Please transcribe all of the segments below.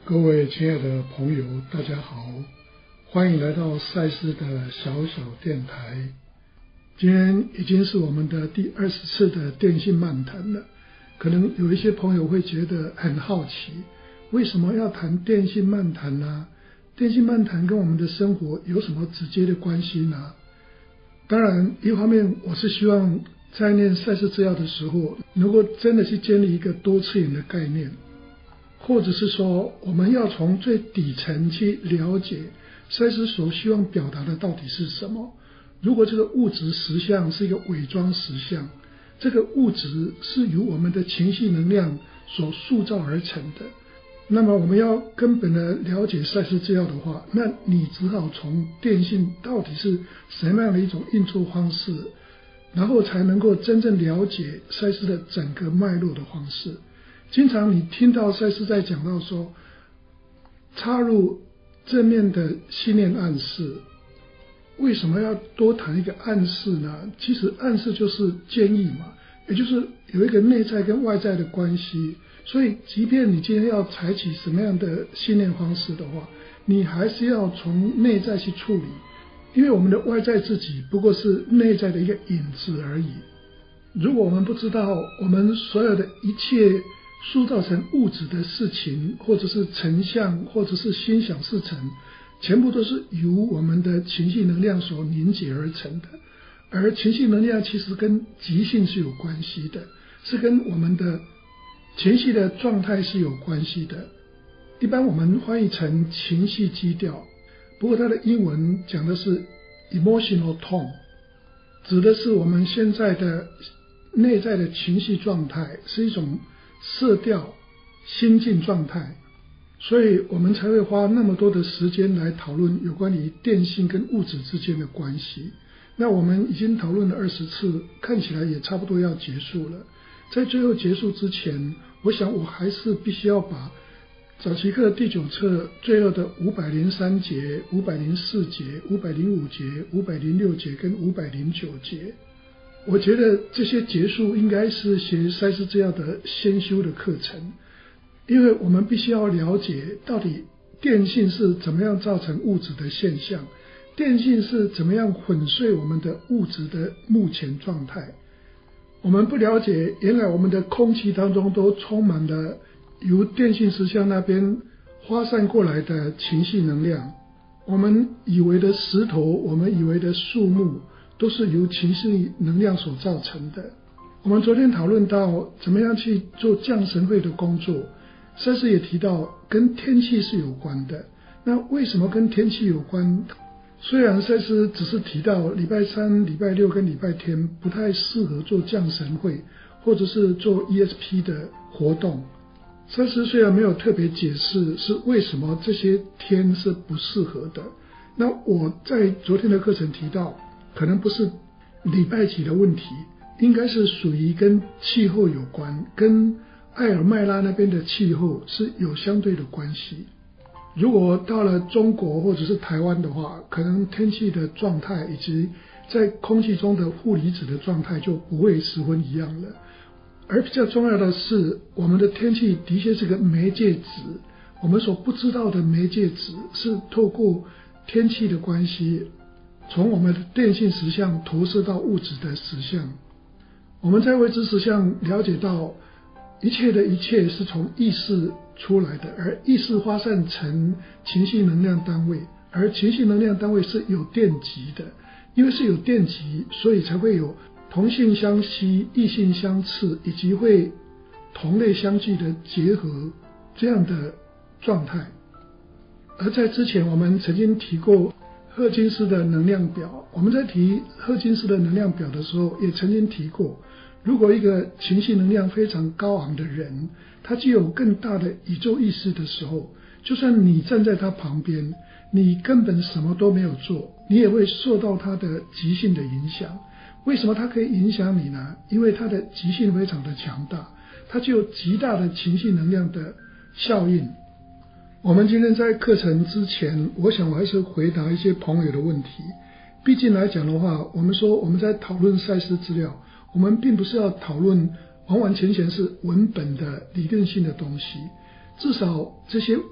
各位亲爱的朋友，大家好，欢迎来到赛斯的小小电台。今天已经是我们的第20次的电信漫谈了。可能有一些朋友会觉得很好奇，为什么要谈电信漫谈呢？电信漫谈跟我们的生活有什么直接的关系呢？当然，一方面我是希望在念赛斯资料的时候，能够真的去建立一个多次元的概念，或者是说我们要从最底层去了解赛斯所希望表达的到底是什么。如果这个物质实相是一个伪装实相，这个物质是由我们的情绪能量所塑造而成的，那么我们要根本的了解赛斯资料的话，那你只好从电信到底是什么样的一种运作方式，然后才能够真正了解赛斯的整个脉络的方式。经常你听到赛斯在讲到说，插入正面的信念暗示，为什么要多谈一个暗示呢？其实暗示就是建议嘛，也就是有一个内在跟外在的关系。所以即便你今天要采取什么样的信念方式的话，你还是要从内在去处理，因为我们的外在自己不过是内在的一个影子而已。如果我们不知道我们所有的一切塑造成物质的事情，或者是成像，或者是心想事成，全部都是由我们的情绪能量所凝结而成的。而情绪能量其实跟即兴是有关系的，是跟我们的情绪的状态是有关系的。一般我们翻译成情绪基调，不过它的英文讲的是 emotional tone， 指的是我们现在的内在的情绪状态，是一种色调、心境状态。所以我们才会花那么多的时间来讨论有关于电信跟物质之间的关系。那我们已经讨论了20次，看起来也差不多要结束了。在最后结束之前，我想我还是必须要把早期课第9册最后的503节、504节、505节、506节跟509节，我觉得这些结束应该是学赛斯资料的先修的课程，因为我们必须要了解到底电信是怎么样造成物质的现象，电信是怎么样粉碎我们的物质的目前状态。我们不了解，原来我们的空气当中都充满了由电信实相那边发散过来的情绪能量。我们以为的石头，我们以为的树木，都是由情绪能量所造成的。我们昨天讨论到怎么样去做降神会的工作，赛斯也提到跟天气是有关的。那为什么跟天气有关？虽然赛斯只是提到礼拜3、礼拜6跟礼拜天不太适合做降神会，或者是做 ESP 的活动，赛斯虽然没有特别解释是为什么这些天是不适合的。那我在昨天的课程提到，可能不是礼拜几的问题，应该是属于跟气候有关，跟艾尔麦拉那边的气候是有相对的关系。如果到了中国或者是台湾的话，可能天气的状态以及在空气中的负离子的状态就不会十分一样了。而比较重要的是，我们的天气的确是个媒介质，我们所不知道的媒介质是透过天气的关系，从我们的电信实相投射到物质的实相。我们在未知实相了解到一切的一切是从意识出来的，而意识发散成情绪能量单位，而情绪能量单位是有电极的，因为是有电极，所以才会有同性相吸、异性相斥，以及会同类相聚的结合这样的状态。而在之前我们曾经提过赫金斯的能量表，我们在提赫金斯的能量表的时候也曾经提过，如果一个情绪能量非常高昂的人，他具有更大的宇宙意识的时候，就算你站在他旁边，你根本什么都没有做，你也会受到他的极性的影响。为什么他可以影响你呢？因为他的极性非常的强大，他具有极大的情绪能量的效应。我们今天在课程之前，我想我还是回答一些朋友的问题。毕竟来讲的话，我们说我们在讨论赛斯资料，我们并不是要讨论完完全全是文本的理论性的东西，至少这些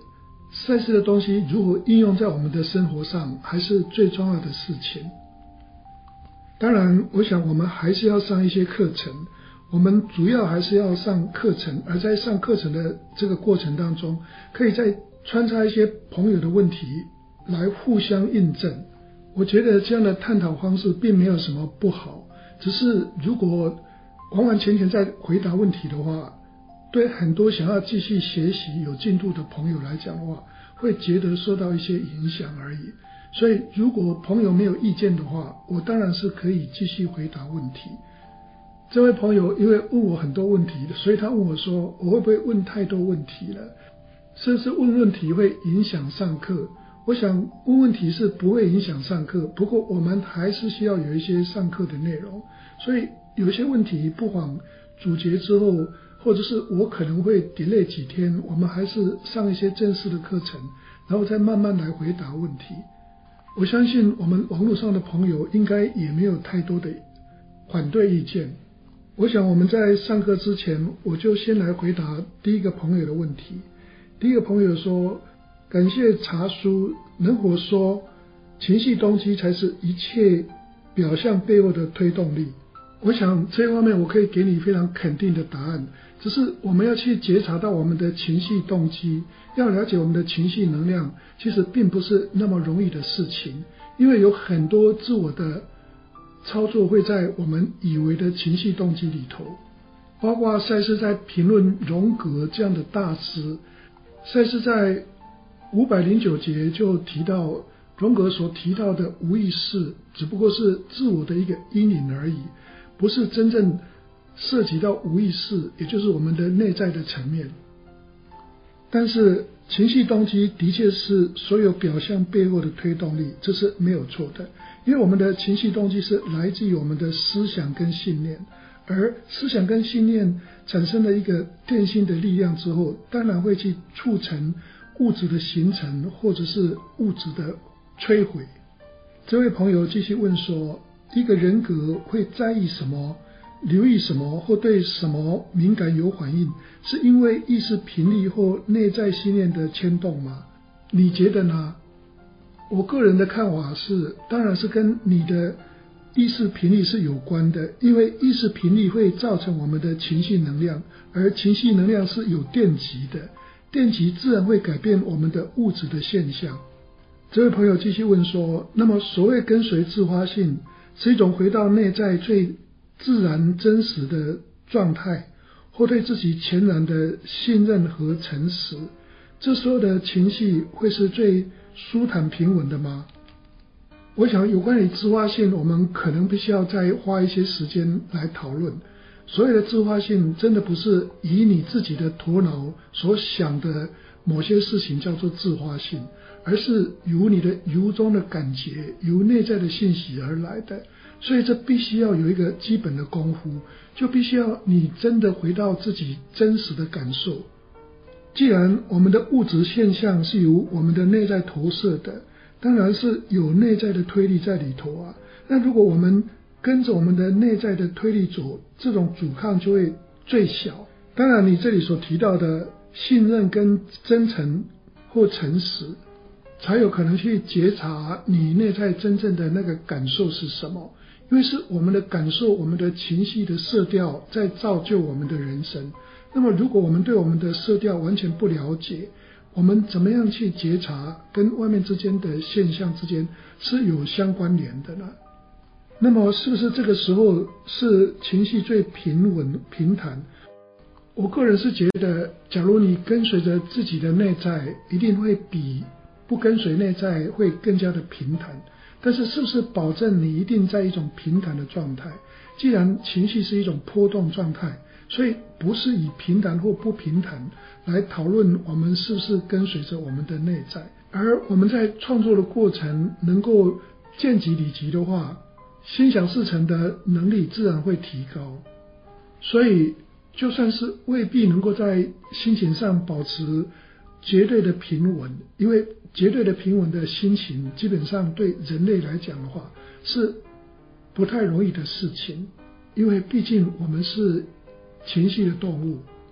赛斯的东西如何应用在我们的生活上，还是最重要的事情。当然，我想我们还是要上一些课程，我们主要还是要上课程，而在上课程的这个过程当中，可以再穿插一些朋友的问题来互相印证。我觉得这样的探讨方式并没有什么不好，只是如果完完全全在回答问题的话，对很多想要继续学习有进度的朋友来讲的话，会觉得受到一些影响而已。所以如果朋友没有意见的话，我当然是可以继续回答问题。这位朋友因为问我很多问题，所以他问我说，我会不会问太多问题了，甚至问问题会影响上课。我想问问题是不会影响上课，不过我们还是需要有一些上课的内容，所以有一些问题不妨主节之后，或者是我可能会 delay 几天，我们还是上一些正式的课程，然后再慢慢来回答问题。我相信我们网络上的朋友应该也没有太多的反对意见。我想我们在上课之前，我就先来回答第一个朋友的问题。第一个朋友说，感谢茶书能否说情绪动机才是一切表象背后的推动力。我想这方面我可以给你非常肯定的答案，只是我们要去觉察到我们的情绪动机，要了解我们的情绪能量，其实并不是那么容易的事情，因为有很多自我的操作会在我们以为的情绪动机里头。包括赛斯在评论荣格这样的大师，赛斯在509节就提到，荣格所提到的无意识只不过是自我的一个阴影而已，不是真正涉及到无意识，也就是我们的内在的层面。但是情绪动机的确是所有表象背后的推动力，这是没有错的，因为我们的情绪动机是来自于我们的思想跟信念，而思想跟信念产生了一个电性的力量之后，当然会去促成物质的形成，或者是物质的摧毁。这位朋友继续问说，一个人格会在意什么，留意什么，或对什么敏感有反应，是因为意识频率或内在信念的牵动吗？你觉得呢？我个人的看法是，当然是跟你的意识频率是有关的，因为意识频率会造成我们的情绪能量，而情绪能量是有电极的，电极自然会改变我们的物质的现象。这位朋友继续问说，那么所谓跟随自发性是一种回到内在最自然真实的状态，或对自己全然的信任和诚实，这时候的情绪会是最舒坦平稳的吗？我想有关于自发性，我们可能必须要再花一些时间来讨论。所谓的自发性真的不是以你自己的头脑所想的某些事情叫做自发性，而是由你的由衷的感觉，由内在的信息而来的。所以这必须要有一个基本的功夫，就必须要你真的回到自己真实的感受。既然我们的物质现象是由我们的内在投射的，当然是有内在的推力在里头啊。那如果我们跟着我们的内在的推力走，这种阻抗就会最小。当然你这里所提到的信任跟真诚或诚实，才有可能去觉察你内在真正的那个感受是什么，因为是我们的感受，我们的情绪的色调在造就我们的人生。那么如果我们对我们的色调完全不了解，我们怎么样去觉察跟外面之间的现象之间是有相关联的呢？那么是不是这个时候是情绪最平稳平坦？我个人是觉得，假如你跟随着自己的内在，一定会比不跟随内在会更加的平坦。但是是不是保证你一定在一种平坦的状态？既然情绪是一种波动状态，所以不是以平坦或不平坦来讨论我们是不是跟随着我们的内在。而我们在创作的过程能够见即理即的话，心想事成的能力自然会提高。所以就算是未必能够在心情上保持绝对的平稳，因为绝对的平稳的心情基本上对人类来讲的话是不太容易的事情，因为毕竟我们是情绪的动物。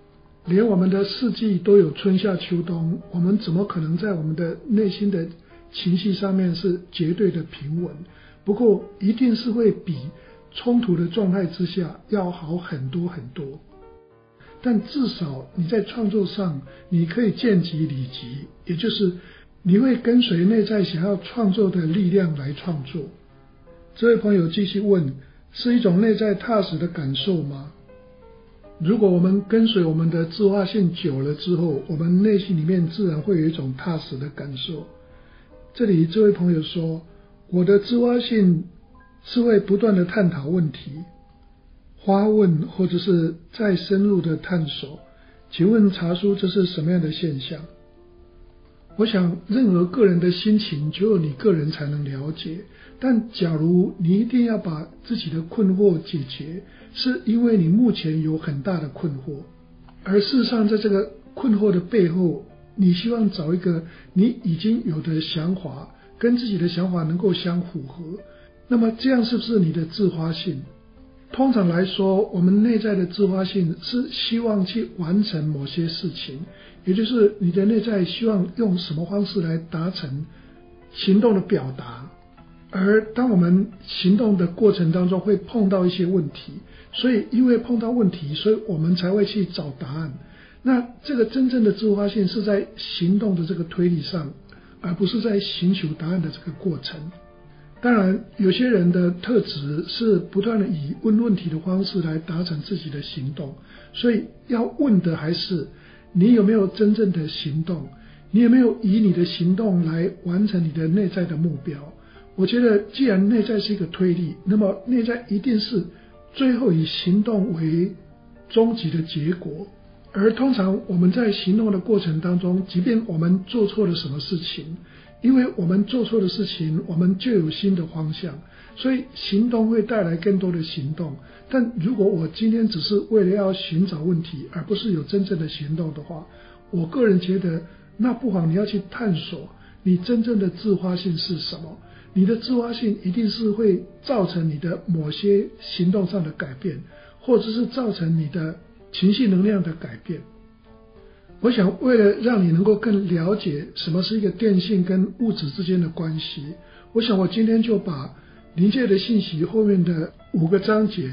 连我们的四季都有春夏秋冬，我们怎么可能在我们的内心的情绪上面是绝对的平稳？不过一定是会比冲突的状态之下要好很多很多。但至少你在创作上，你可以见机理机，也就是你会跟随内在想要创作的力量来创作。这位朋友继续问，是一种内在踏实的感受吗？如果我们跟随我们的自发性久了之后，我们内心里面自然会有一种踏实的感受。这里这位朋友说，我的自发性是会不断的探讨问题，发问或者是再深入的探索。请问查叔，这是什么样的现象？我想任何个人的心情只有你个人才能了解，但假如你一定要把自己的困惑解决，是因为你目前有很大的困惑，而事实上在这个困惑的背后，你希望找一个你已经有的想法跟自己的想法能够相符合，那么这样是不是你的自发性？通常来说，我们内在的自发性是希望去完成某些事情，也就是你的内在希望用什么方式来达成行动的表达。而当我们行动的过程当中会碰到一些问题，所以因为碰到问题，所以我们才会去找答案。那这个真正的自发性是在行动的这个推理上，而不是在寻求答案的这个过程。当然，有些人的特质是不断的以问问题的方式来达成自己的行动，所以要问的还是你有没有真正的行动，你有没有以你的行动来完成你的内在的目标。我觉得既然内在是一个推力，那么内在一定是最后以行动为终极的结果。而通常我们在行动的过程当中，即便我们做错了什么事情，因为我们做错的事情，我们就有新的方向，所以行动会带来更多的行动。但如果我今天只是为了要寻找问题，而不是有真正的行动的话，我个人觉得那不妨你要去探索你真正的自发性是什么。你的自发性一定是会造成你的某些行动上的改变，或者是造成你的情绪能量的改变。我想为了让你能够更了解什么是一个电性跟物质之间的关系，我想我今天就把临界的信息后面的5个章节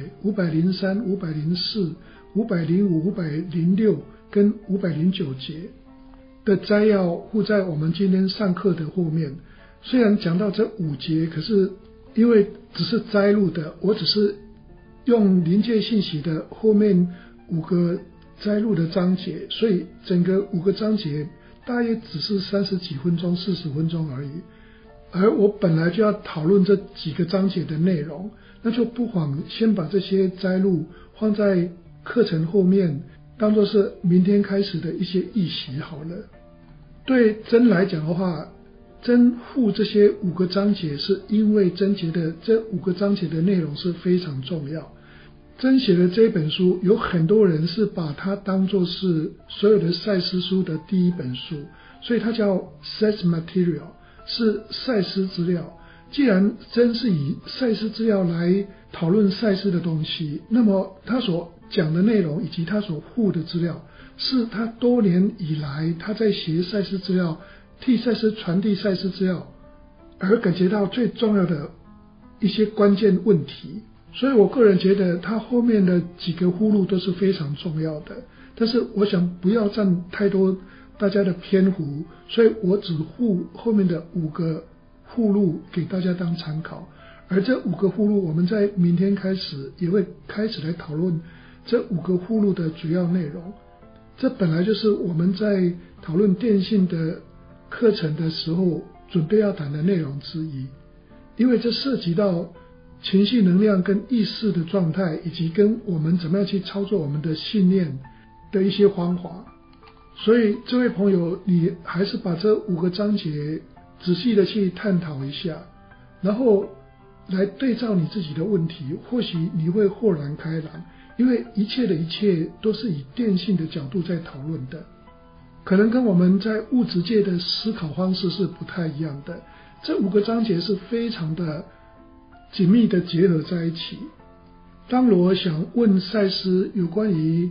503、504、505、506跟509节的摘要附在我们今天上课的后面。虽然讲到这5节，可是因为只是摘录的，我只是用临界信息的后面5个摘录的章节，所以整个5个章节大约只是30几分钟、40分钟而已。而我本来就要讨论这几个章节的内容，那就不妨先把这些摘录放在课程后面，当作是明天开始的一些预习好了。对真来讲的话，真附这些5个章节，是因为真觉得这5个章节的内容是非常重要。真写的这本书，有很多人是把它当作是所有的赛斯书的第一本书，所以它叫 Sex Material， 是赛斯资料。既然真是以赛斯资料来讨论赛斯的东西，那么他所讲的内容以及他所附的资料，是他多年以来他在学赛斯资料，替赛斯传递赛斯资料而感觉到最重要的一些关键问题。所以我个人觉得他后面的几个附录都是非常重要的，但是我想不要占太多大家的篇幅，所以我只附后面的5个附录给大家当参考。而这5个附录我们在明天开始也会开始来讨论这5个附录的主要内容。这本来就是我们在讨论电信的课程的时候准备要谈的内容之一，因为这涉及到情绪能量跟意识的状态，以及跟我们怎么样去操作我们的信念的一些方法。所以这位朋友，你还是把这5个章节仔细的去探讨一下，然后来对照你自己的问题，或许你会豁然开朗，因为一切的一切都是以电性的角度在讨论的，可能跟我们在物质界的思考方式是不太一样的。这5个章节是非常的紧密的结合在一起。当我想问赛斯有关于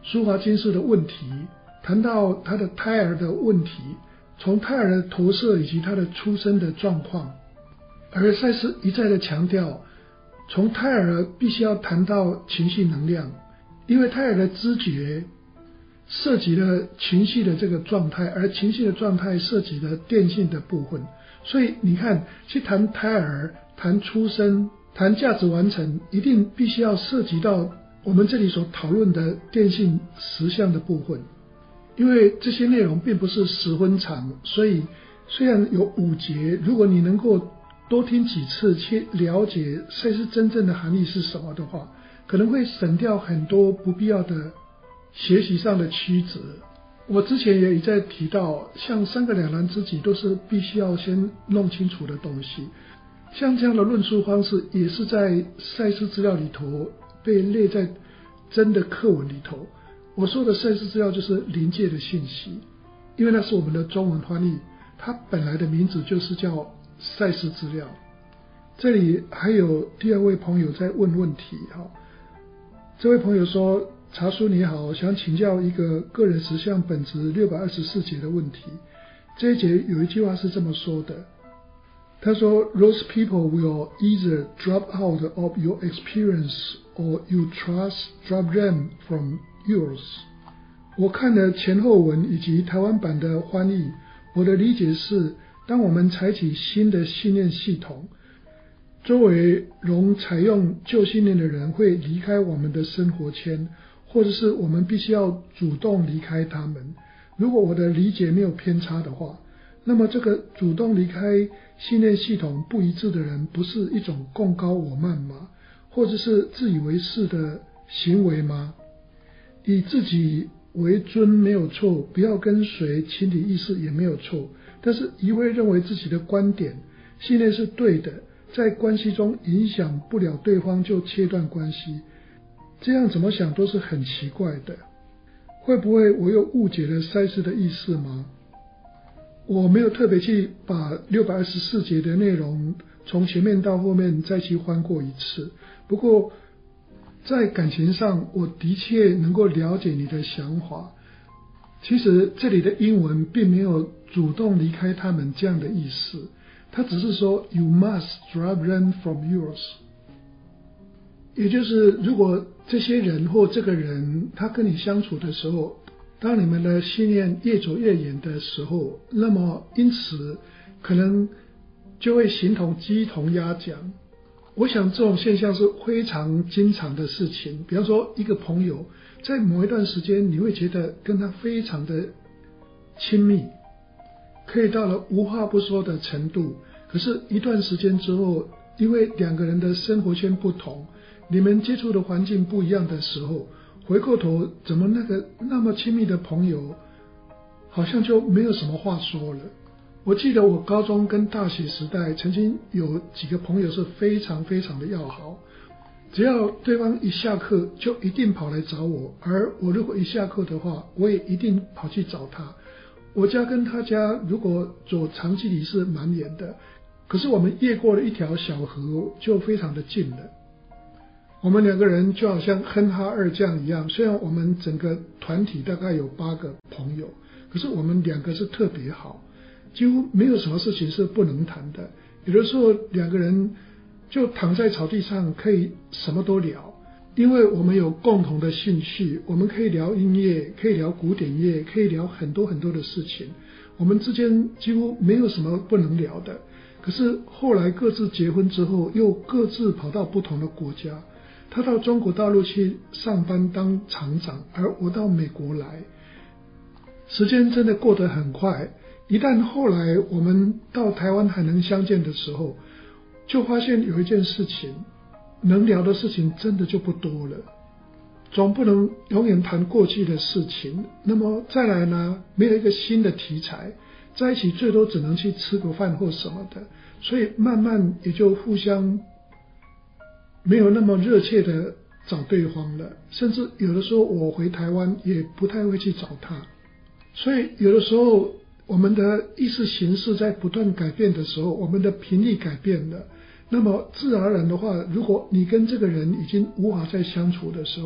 淑华金氏的问题，谈到她的胎儿的问题，从胎儿的投射以及她的出生的状况。而赛斯一再的强调，从胎儿必须要谈到情绪能量，因为胎儿的知觉涉及了情绪的这个状态，而情绪的状态涉及了电性的部分。所以你看，去谈胎儿、谈出生、谈价值完成，一定必须要涉及到我们这里所讨论的电性实相的部分。因为这些内容并不是10分长，所以虽然有5节，如果你能够多听几次去了解赛斯真正的含义是什么的话，可能会省掉很多不必要的学习上的曲折。我之前也一再提到，像3个两难之己都是必须要先弄清楚的东西，像这样的论述方式也是在赛斯资料里头被列在真的课文里头。我说的赛斯资料就是临界的信息，因为那是我们的中文翻译，它本来的名字就是叫赛斯资料。这里还有第2位朋友在问问题。这位朋友说，茶叔你好，想请教一个个人实相本质624节的问题。这一节有一句话是这么说的，他说 Those people will either drop out of your experience or you trust drop them from yours。 我看了前后文以及台湾版的翻译，我的理解是，当我们采取新的信念系统，周围容采用旧信念的人会离开我们的生活圈，或者是我们必须要主动离开他们。如果我的理解没有偏差的话，那么这个主动离开信念系统不一致的人，不是一种贡高我慢吗？或者是自以为是的行为吗？以自己为尊没有错，不要跟随群体意识也没有错，但是一味认为自己的观点信念是对的，在关系中影响不了对方就切断关系，这样怎么想都是很奇怪的。会不会我又误解了赛斯的意思吗？我没有特别去把624节的内容从前面到后面再去翻过一次，不过在感情上我的确能够了解你的想法。其实这里的英文并没有主动离开他们这样的意思，它只是说 You must drop them from yours， 也就是如果这些人或这个人他跟你相处的时候，当你们的信念越走越远的时候，那么因此可能就会形同鸡同鸭讲。我想这种现象是非常经常的事情。比方说一个朋友在某一段时间你会觉得跟他非常的亲密，可以到了无话不说的程度，可是一段时间之后，因为2个人的生活圈不同，你们接触的环境不一样的时候，回过头怎么那么亲密的朋友好像就没有什么话说了。我记得我高中跟大学时代曾经有几个朋友是非常非常的要好，只要对方一下课就一定跑来找我，而我如果一下课的话，我也一定跑去找他。我家跟他家如果走长距离是蛮远的，可是我们越过了一条小河就非常的近了。我们2个人就好像哼哈二将一样，虽然我们整个团体大概有8个朋友，可是我们2个是特别好，几乎没有什么事情是不能谈的。有的时候2个人就躺在草地上可以什么都聊，因为我们有共同的兴趣，我们可以聊音乐，可以聊古典乐，可以聊很多很多的事情，我们之间几乎没有什么不能聊的。可是后来各自结婚之后，又各自跑到不同的国家，他到中国大陆去上班当厂长，而我到美国来，时间真的过得很快。一旦后来我们到台湾还能相见的时候，就发现有一件事情，能聊的事情真的就不多了，总不能永远谈过去的事情。那么再来呢，没有一个新的题材，在一起最多只能去吃个饭或什么的，所以慢慢也就互相没有那么热切的找对方了，甚至有的时候我回台湾也不太会去找他。所以有的时候我们的意识形式在不断改变的时候，我们的频率改变了，那么自然而然的话，如果你跟这个人已经无法再相处的时候，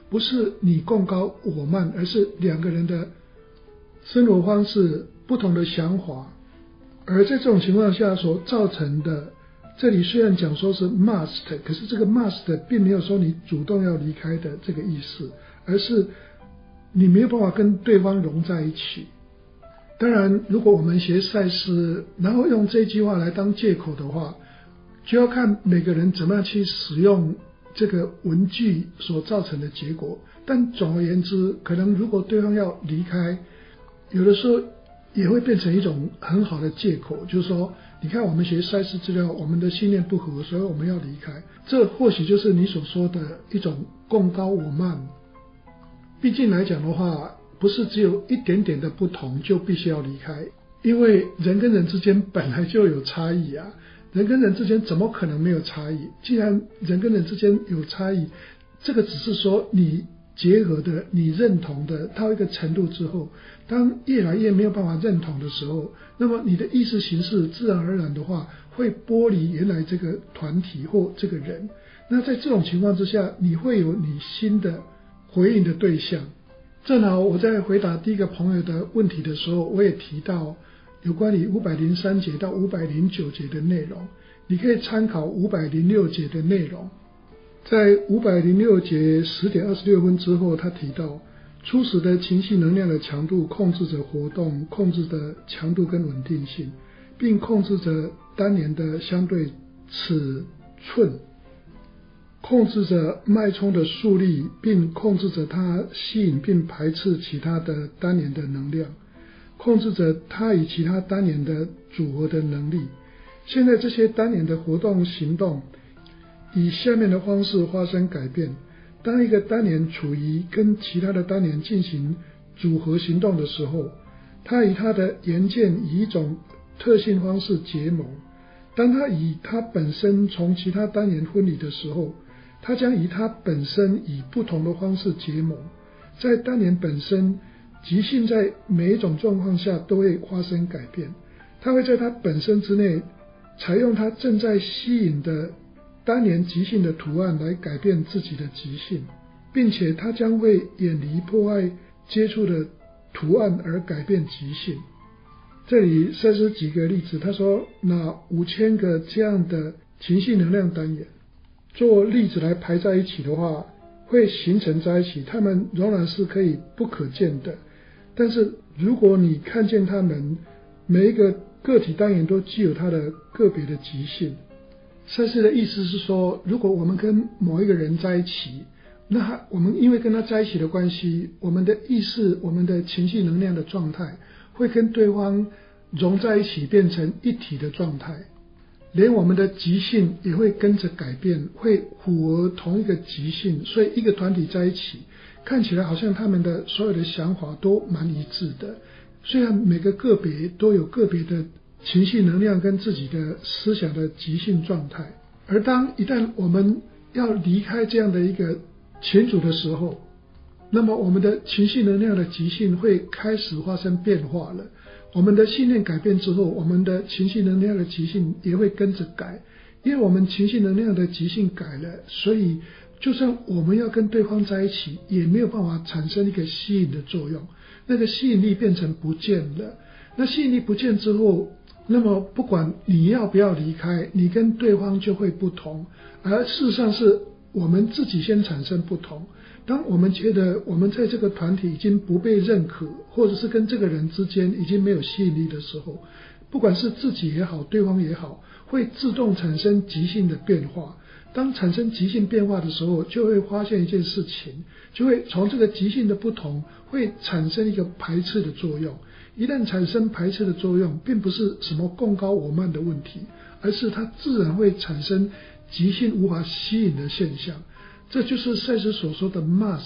不是你共高我慢，而是两个人的生活方式不同的想法，而在这种情况下所造成的，这里虽然讲说是 must， 可是这个 must 并没有说你主动要离开的这个意思，而是你没有办法跟对方融在一起。当然如果我们学赛斯，然后用这句话来当借口的话，就要看每个人怎么样去使用这个文句所造成的结果。但总而言之，可能如果对方要离开，有的时候也会变成一种很好的借口，就是说你看我们学赛斯资料，我们的信念不合，所以我们要离开，这或许就是你所说的一种共高我慢。毕竟来讲的话，不是只有一点点的不同就必须要离开，因为人跟人之间本来就有差异啊，人跟人之间怎么可能没有差异？既然人跟人之间有差异，这个只是说你结合的，你认同的到一个程度之后，当越来越没有办法认同的时候，那么你的意识形式自然而然的话会剥离原来这个团体或这个人。那在这种情况之下，你会有你新的回应的对象。正好我在回答第一个朋友的问题的时候，我也提到有关于503节到509节的内容，你可以参考506节的内容。在506节10点26分之后，他提到初始的情绪能量的强度控制着活动，控制着强度跟稳定性，并控制着单元的相对尺寸，控制着脉冲的速率，并控制着它吸引并排斥其他的单元的能量，控制着它与其他单元的组合的能力。现在这些单元的活动行动以下面的方式发生改变。当一个单元处于跟其他的单元进行组合行动的时候，它与它的元件以一种特性方式结盟。当它以它本身从其他单元分离的时候，它将以它本身以不同的方式结盟。在单元本身，极性在每一种状况下都会发生改变，它会在它本身之内采用它正在吸引的单元极性的图案来改变自己的极性，并且它将会远离破坏接触的图案而改变极性。这里赛斯举个例子，他说拿5000个这样的情绪能量单元做粒子来排在一起的话，会形成在一起，它们仍然是可以不可见的。但是如果你看见它们每一个个体单元都具有它的个别的极性。赛斯的意思是说，如果我们跟某一个人在一起，那我们因为跟他在一起的关系，我们的意识，我们的情绪能量的状态会跟对方融在一起，变成一体的状态，连我们的极性也会跟着改变，会符合同一个极性。所以一个团体在一起，看起来好像他们的所有的想法都蛮一致的，虽然每个个别都有个别的情绪能量跟自己的思想的极性状态。而一旦我们要离开这样的一个群组的时候，那么我们的情绪能量的极性会开始发生变化了。我们的信念改变之后，我们的情绪能量的极性也会跟着改。因为我们情绪能量的极性改了，所以就算我们要跟对方在一起，也没有办法产生一个吸引的作用，那个吸引力变成不见了。那吸引力不见之后，那么不管你要不要离开，你跟对方就会不同。而事实上是我们自己先产生不同。当我们觉得我们在这个团体已经不被认可，或者是跟这个人之间已经没有吸引力的时候，不管是自己也好，对方也好，会自动产生极性的变化。当产生极性变化的时候，就会发现一件事情，就会从这个极性的不同会产生一个排斥的作用。一旦产生排斥的作用，并不是什么共高我慢的问题，而是它自然会产生极性无法吸引的现象。这就是赛斯所说的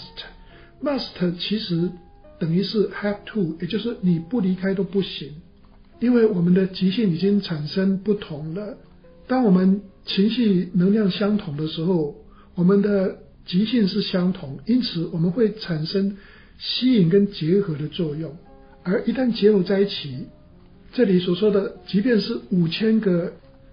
must 其实等于是 have to， 也就是你不离开都不行。因为我们的极性已经产生不同了。当我们情绪能量相同的时候，我们的极性是相同，因此我们会产生吸引跟结合的作用。而一旦结合在一起，这里所说的即便是5000个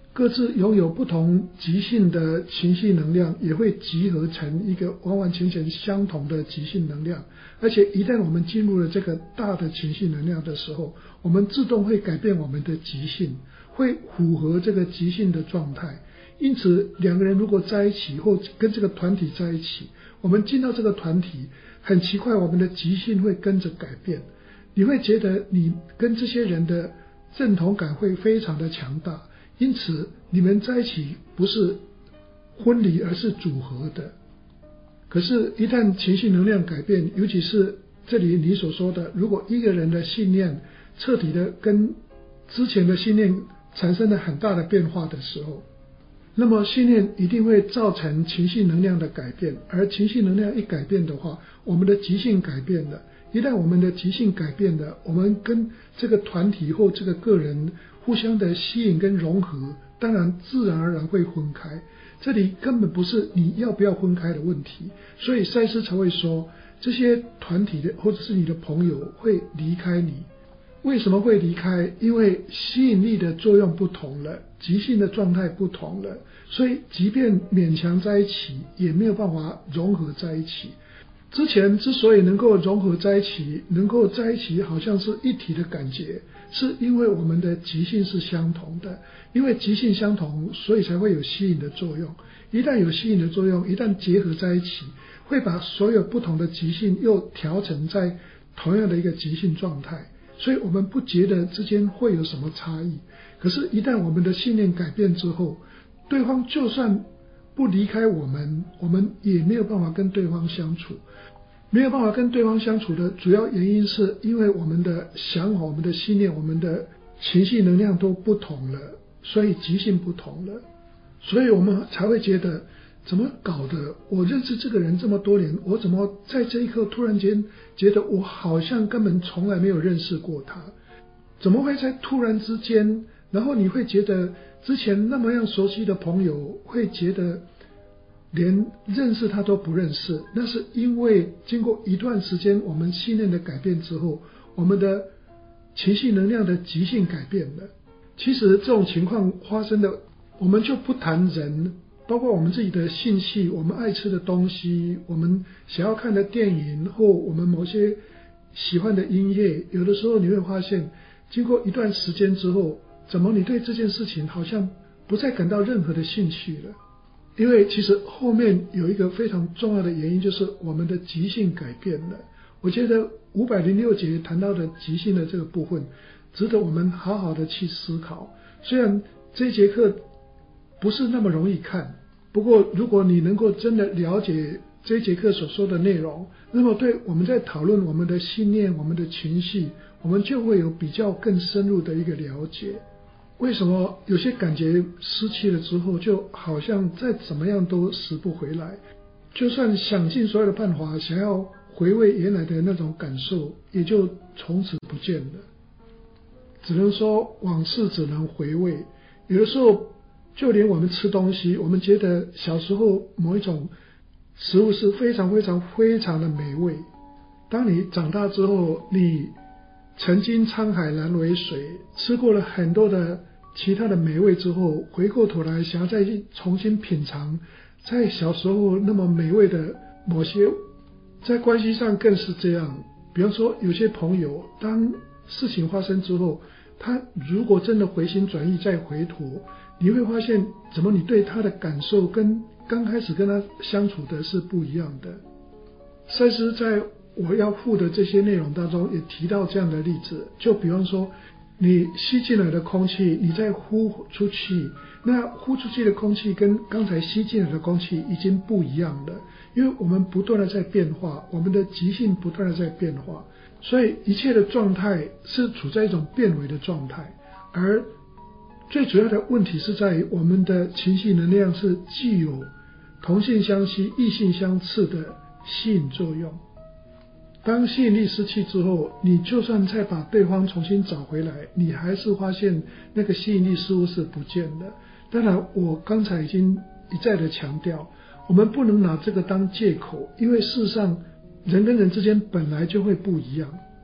各自拥有不同极性的情绪能量，也会集合成一个完完全全相同的极性能量。而且一旦我们进入了这个大的情绪能量的时候，我们自动会改变我们的极性，会符合这个极性的状态。因此两个人如果在一起，或跟这个团体在一起，我们进到这个团体，很奇怪，我们的极性会跟着改变。你会觉得你跟这些人的认同感会非常的强大，因此你们在一起不是分离，而是组合的。可是一旦情绪能量改变，尤其是这里你所说的，如果一个人的信念彻底的跟之前的信念产生了很大的变化的时候，那么信念一定会造成情绪能量的改变，而情绪能量一改变的话，我们的极性改变了。一旦我们的极性改变了，我们跟这个团体或这个个人互相的吸引跟融合，当然自然而然会分开。这里根本不是你要不要分开的问题，所以赛斯才会说，这些团体的或者是你的朋友会离开你。为什么会离开？因为吸引力的作用不同了，极性的状态不同了，所以即便勉强在一起，也没有办法融合在一起。之前之所以能够融合在一起，能够在一起好像是一体的感觉，是因为我们的极性是相同的。因为极性相同，所以才会有吸引的作用。一旦有吸引的作用，一旦结合在一起，会把所有不同的极性又调整在同样的一个极性状态，所以我们不觉得之间会有什么差异。可是一旦我们的信念改变之后，对方就算不离开我们，我们也没有办法跟对方相处。没有办法跟对方相处的主要原因是因为我们的想法、我们的信念、我们的情绪能量都不同了，所以极性不同了，所以我们才会觉得怎么搞的？我认识这个人这么多年，我怎么在这一刻突然间觉得我好像根本从来没有认识过他？怎么会在突然之间，然后你会觉得之前那么样熟悉的朋友，会觉得连认识他都不认识？那是因为经过一段时间我们信念的改变之后，我们的情绪能量的极性改变了。其实这种情况发生的，我们就不谈人，包括我们自己的兴趣，我们爱吃的东西，我们想要看的电影，或我们某些喜欢的音乐，有的时候你会发现经过一段时间之后，怎么你对这件事情好像不再感到任何的兴趣了？因为其实后面有一个非常重要的原因，就是我们的极性改变了。我觉得506节谈到的极性的这个部分，值得我们好好的去思考。虽然这一节课不是那么容易看，不过如果你能够真的了解这一节课所说的内容，那么对我们在讨论我们的信念、我们的情绪，我们就会有比较更深入的一个了解。为什么有些感觉失去了之后，就好像再怎么样都拾不回来？就算想尽所有的办法，想要回味原来的那种感受，也就从此不见了。只能说往事只能回味。有的时候就连我们吃东西，我们觉得小时候某一种食物是非常非常非常的美味，当你长大之后，你曾经沧海难为水，吃过了很多的其他的美味之后，回过头来想要再去重新品尝在小时候那么美味的某些，在关系上更是这样。比方说有些朋友，当事情发生之后，他如果真的回心转意再回头，你会发现怎么你对他的感受跟刚开始跟他相处的是不一样的。赛斯在我要附的这些内容当中也提到这样的例子，就比方说你吸进来的空气，你再呼出去，那呼出去的空气跟刚才吸进来的空气已经不一样了，因为我们不断的在变化，我们的极性不断的在变化，所以一切的状态是处在一种变为的状态。而最主要的问题是在于我们的情绪能量是具有同性相吸、异性相斥的吸引作用。当吸引力失去之后，你就算再把对方重新找回来，你还是发现那个吸引力似乎是不见了。当然我刚才已经一再的强调，我们不能拿这个当借口，因为事实上人跟人之间本来就会不一样。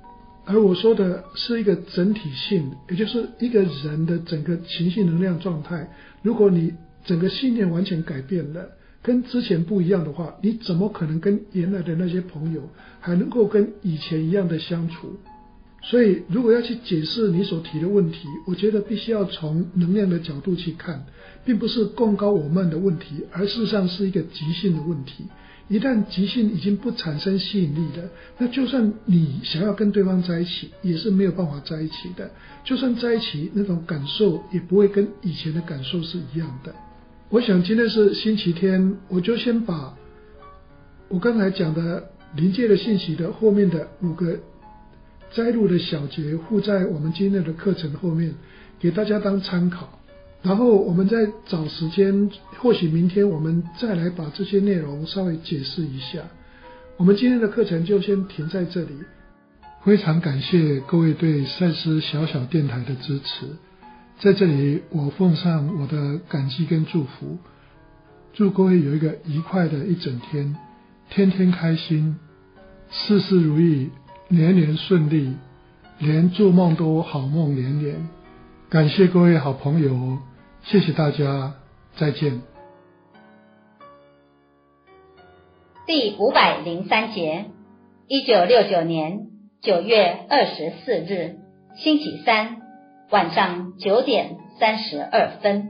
而我说的是一个整体性，也就是一个人的整个情绪能量状态。如果你整个信念完全改变了，跟之前不一样的话，你怎么可能跟原来的那些朋友还能够跟以前一样的相处？所以如果要去解释你所提的问题，我觉得必须要从能量的角度去看，并不是共高我慢的问题，而事实上是一个极性的问题。一旦极性已经不产生吸引力了，那就算你想要跟对方在一起，也是没有办法在一起的。就算在一起，那种感受也不会跟以前的感受是一样的。我想今天是星期天，我就先把我刚才讲的临界的信息的后面的5个摘录的小节附在我们今天的课程后面，给大家当参考。然后我们再找时间，或许明天我们再来把这些内容稍微解释一下。我们今天的课程就先停在这里。非常感谢各位对赛斯小小电台的支持，在这里我奉上我的感激跟祝福，祝各位有一个愉快的一整天，天天开心，事事如意，年年顺利，连做梦都好梦连连。感谢各位好朋友，谢谢大家，再见。 第503节，1969年9月24日，星期三，晚上9点32分。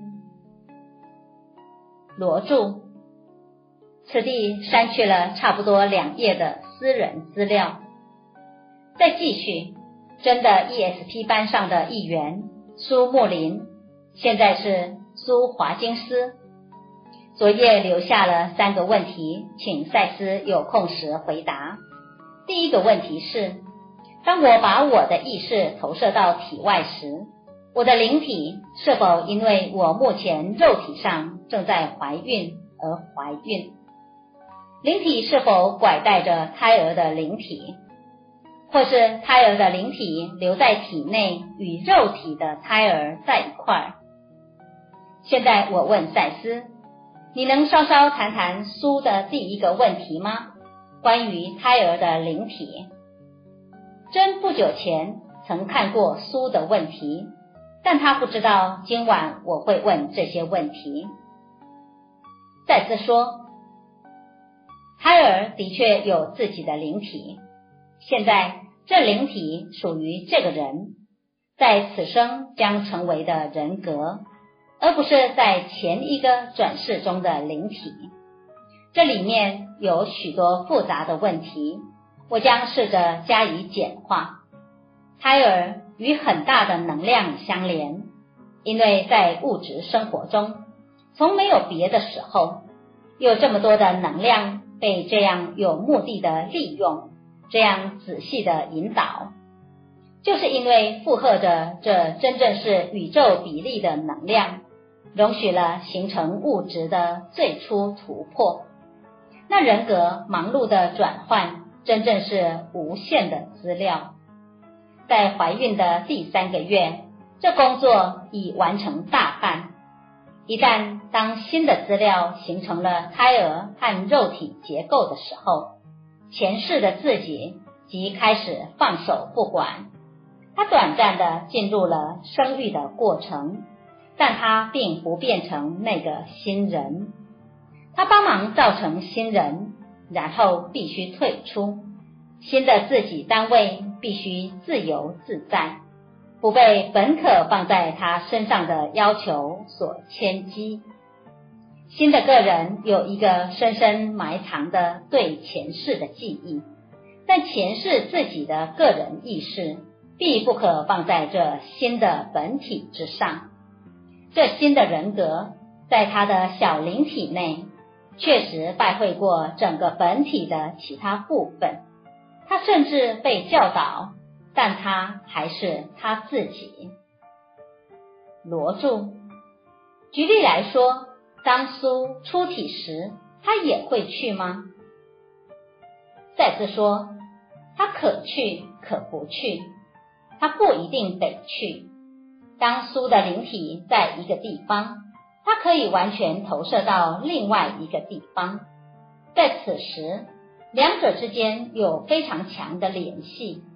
罗著：此地删去了差不多2页的私人资料。再继续，真的 ESP 班上的一员苏木林，现在是苏华金斯。昨夜留下了3个问题，请赛斯有空时回答。第一个问题是，当我把我的意识投射到体外时，我的灵体是否因为我目前肉体上正在怀孕而怀孕？灵体是否拐带着胎儿的灵体？或是胎儿的灵体留在体内与肉体的胎儿在一块儿？现在我问赛斯，你能稍稍谈谈苏的第一个问题吗？关于胎儿的灵体。真不久前曾看过苏的问题，但他不知道今晚我会问这些问题。赛斯说，胎儿的确有自己的灵体，现在这灵体属于这个人，在此生将成为的人格，而不是在前一个转世中的灵体。这里面有许多复杂的问题，我将试着加以简化。胎儿与很大的能量相连，因为在物质生活中，从没有别的时候，有这么多的能量被这样有目的的利用，这样仔细的引导，就是因为负荷着这真正是宇宙比例的能量，容许了形成物质的最初突破。那人格忙碌的转换，真正是无限的资料。在怀孕的第3个月，这工作已完成大半。一旦当新的资料形成了胎儿和肉体结构的时候，前世的自己即开始放手不管。他短暂地进入了生育的过程，但他并不变成那个新人。他帮忙造成新人，然后必须退出。新的自己单位必须自由自在，不被本可放在他身上的要求所牵激。新的个人有一个深深埋藏的对前世的记忆，但前世自己的个人意识必不可放在这新的本体之上。这新的人格在他的小灵体内确实拜会过整个本体的其他部分，他甚至被教导，但他还是他自己。罗著：举例来说，当苏出体时，他也会去吗？赛斯说，他可去可不去，他不一定得去。当苏的灵体在一个地方，他可以完全投射到另外一个地方，在此时两者之间有非常强的联系。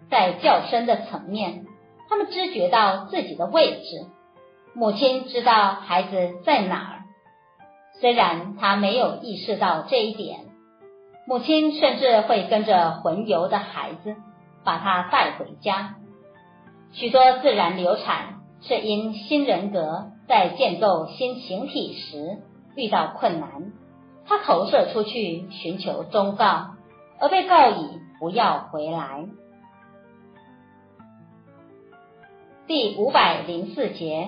在较深的层面，他们知觉到自己的位置，母亲知道孩子在哪儿。虽然他没有意识到这一点，母亲甚至会跟着魂游的孩子，把他带回家。许多自然流产是因新人格在建构新形体时遇到困难，他投射出去寻求忠告，而被告以不要回来。第504节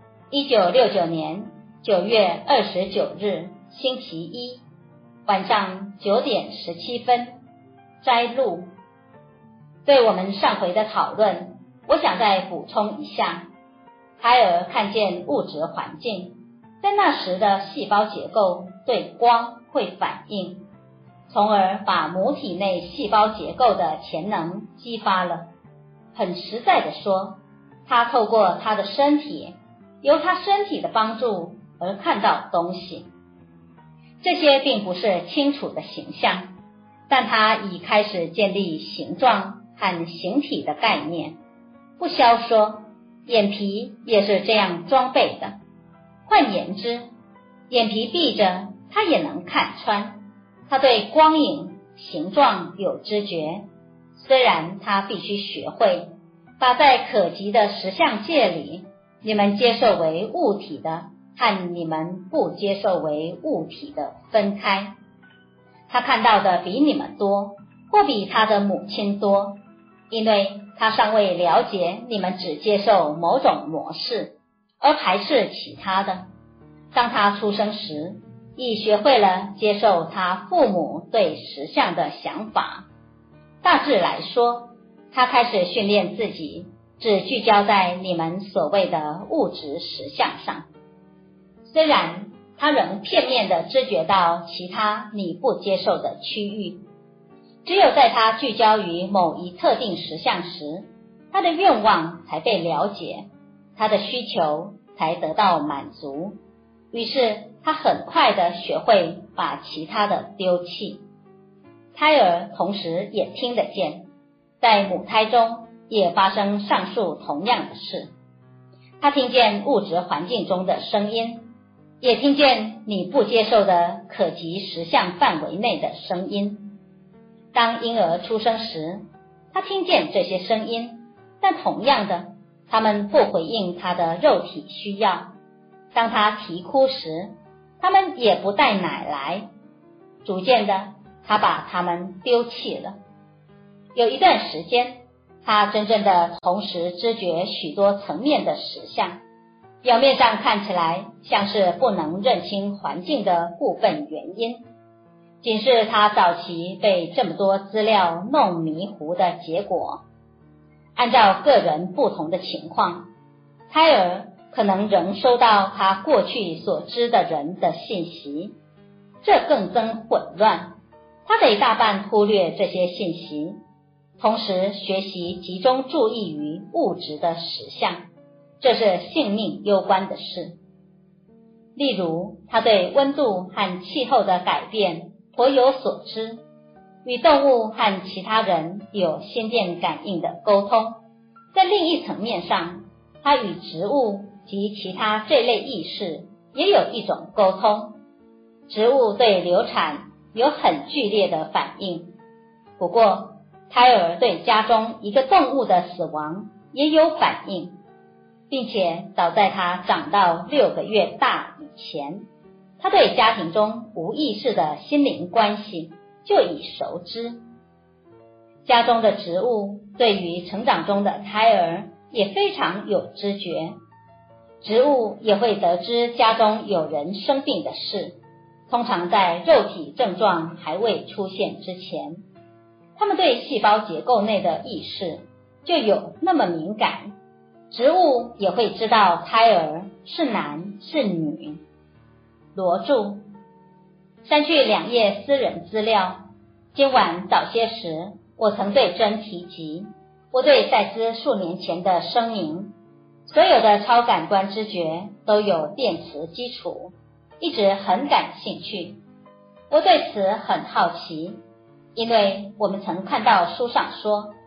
，1969年9月29日星期一晚上9点17分，摘录。对我们上回的讨论，我想再补充一下。胎儿看见物质环境，在那时的细胞结构对光会反应，从而把母体内细胞结构的潜能激发了。很实在的说，他透过他的身体，由他身体的帮助而看到东西。这些并不是清楚的形象，但他已开始建立形状和形体的概念。不消说，眼皮也是这样装备的。换言之，眼皮闭着，他也能看穿。他对光影、形状有知觉，虽然他必须学会把在可及的实相界里，你们接受为物体的和你们不接受为物体的分开。他看到的比你们多，或比他的母亲多，因为他尚未了解你们只接受某种模式，而排斥其他的。当他出生时，已学会了接受他父母对实相的想法。大致来说，他开始训练自己，只聚焦在你们所谓的物质实相上。虽然他仍片面地知觉到其他你不接受的区域，只有在他聚焦于某一特定实相时，他的愿望才被了解，他的需求才得到满足。于是他很快地学会把其他的丢弃。胎儿同时也听得见，在母胎中也发生上述同样的事。他听见物质环境中的声音，也听见你不接受的可及实相范围内的声音。当婴儿出生时，他听见这些声音，但同样的，他们不回应他的肉体需要。当他啼哭时，他们也不带奶来。逐渐的，他把他们丢弃了。有一段时间，他真正的同时知觉许多层面的实相，表面上看起来像是不能认清环境的部分原因，仅是他早期被这么多资料弄迷糊的结果。按照个人不同的情况，胎儿可能仍收到他过去所知的人的信息，这更增混乱。他得大半忽略这些信息，同时学习集中注意于物质的实相，这是性命攸关的事。例如，他对温度和气候的改变颇有所知，与动物和其他人有心电感应的沟通。在另一层面上，他与植物及其他这类意识也有一种沟通。植物对流产有很剧烈的反应，不过胎儿对家中一个动物的死亡也有反应，并且早在他长到6个月大以前，他对家庭中无意识的心灵关系就已熟知。家中的植物对于成长中的胎儿也非常有知觉，植物也会得知家中有人生病的事，通常在肉体症状还未出现之前。他们对细胞结构内的意识就有那么敏感，植物也会知道胎儿是男是女。罗注：删去2页私人资料。今晚早些时，我曾对珍提及我对赛斯数年前的声明，所有的超感官知觉都有电磁基础，一直很感兴趣。我对此很好奇，因为我们曾看到书上说，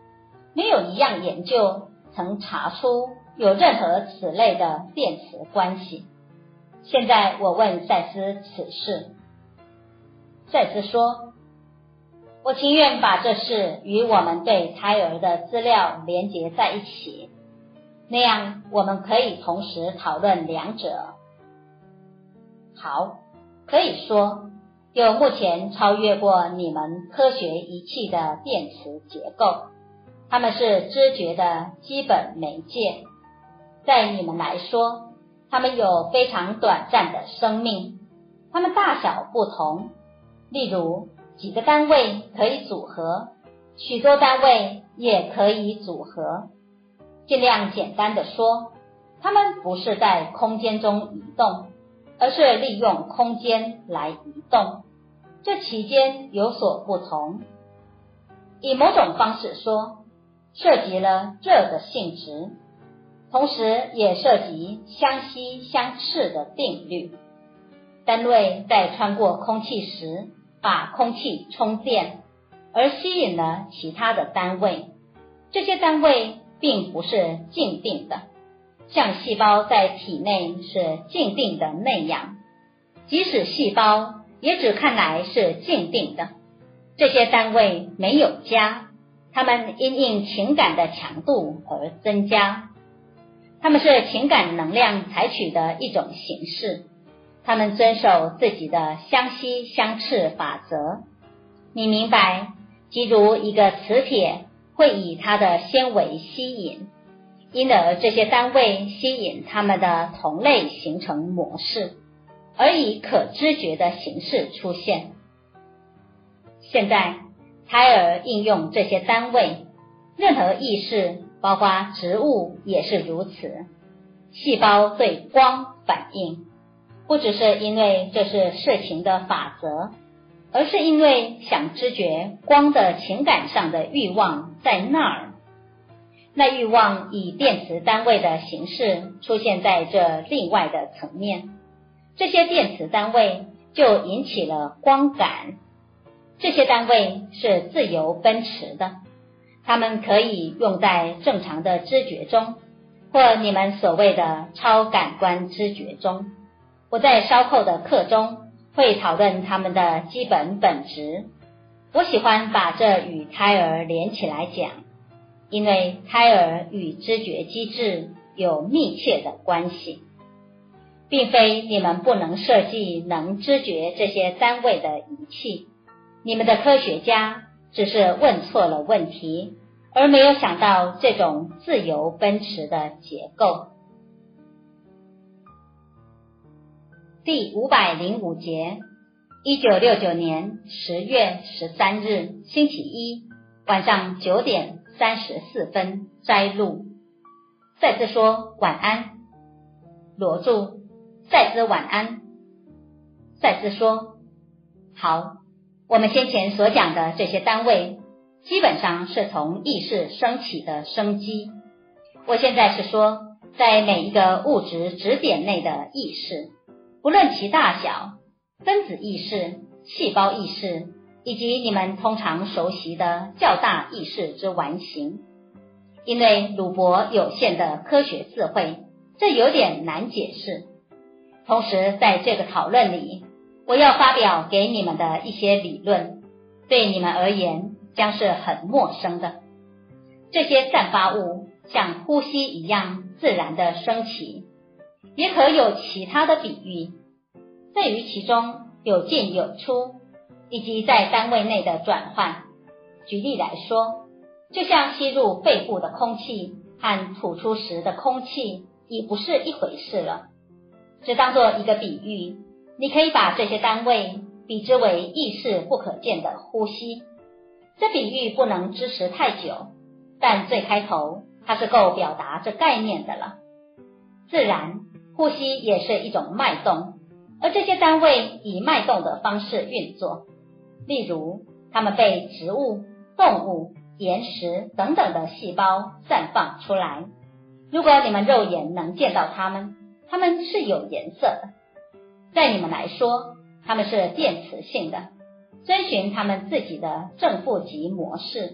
没有一样研究曾查出有任何此类的电磁关系。现在我问赛斯此事。赛斯说，我情愿把这事与我们对胎儿的资料连结在一起，那样我们可以同时讨论两者。好，可以说有目前超越过你们科学仪器的电磁结构，它们是知觉的基本媒介。在你们来说，它们有非常短暂的生命，它们大小不同，例如几个单位可以组合，许多单位也可以组合。尽量简单的说，它们不是在空间中移动，而是利用空间来移动，这期间有所不同。以某种方式说，涉及了热的性质，同时也涉及相吸相斥的定律。单位在穿过空气时，把空气充电，而吸引了其他的单位。这些单位并不是静定的，像细胞在体内是静定的那样，即使细胞也只看来是静定的。这些单位没有加，它们因应情感的强度而增加。它们是情感能量采取的一种形式，它们遵守自己的相吸相斥法则。你明白，即如一个磁铁会以它的纤维吸引，因而这些单位吸引它们的同类形成模式，而以可知觉的形式出现。现在胎儿应用这些单位，任何意识，包括植物也是如此。细胞对光反应，不只是因为这是事情的法则，而是因为想知觉光的情感上的欲望在那儿。那欲望以电磁单位的形式出现在这另外的层面，这些电磁单位就引起了光感。这些单位是自由奔驰的，它们可以用在正常的知觉中，或你们所谓的超感官知觉中。我在稍后的课中会讨论它们的基本本质。我喜欢把这与胎儿连起来讲，因为胎儿与知觉机制有密切的关系。并非你们不能设计能知觉这些单位的仪器，你们的科学家只是问错了问题，而没有想到这种自由奔驰的结构。第505节，1969年10月13日星期一晚上9点34分摘录。赛斯说晚安。罗著，赛斯晚安。赛斯说，好，我们先前所讲的这些单位基本上是从意识升起的生机。我现在是说，在每一个物质质点内的意识，不论其大小，分子意识、细胞意识，以及你们通常熟悉的较大意识之完形。因为鲁伯有限的科学智慧，这有点难解释。同时在这个讨论里，我要发表给你们的一些理论，对你们而言将是很陌生的。这些散发物像呼吸一样自然的升起，也可有其他的比喻，在于其中有进有出，以及在单位内的转换。举例来说，就像吸入肺部的空气和吐出时的空气已不是一回事了。只当作一个比喻，你可以把这些单位比之为意识不可见的呼吸。这比喻不能支持太久，但最开头它是够表达这概念的了。自然，呼吸也是一种脉动，而这些单位以脉动的方式运作。例如，它们被植物、动物、岩石等等的细胞散放出来。如果你们肉眼能见到它们，它们是有颜色的。在你们来说，它们是电磁性的，遵循它们自己的正负极模式。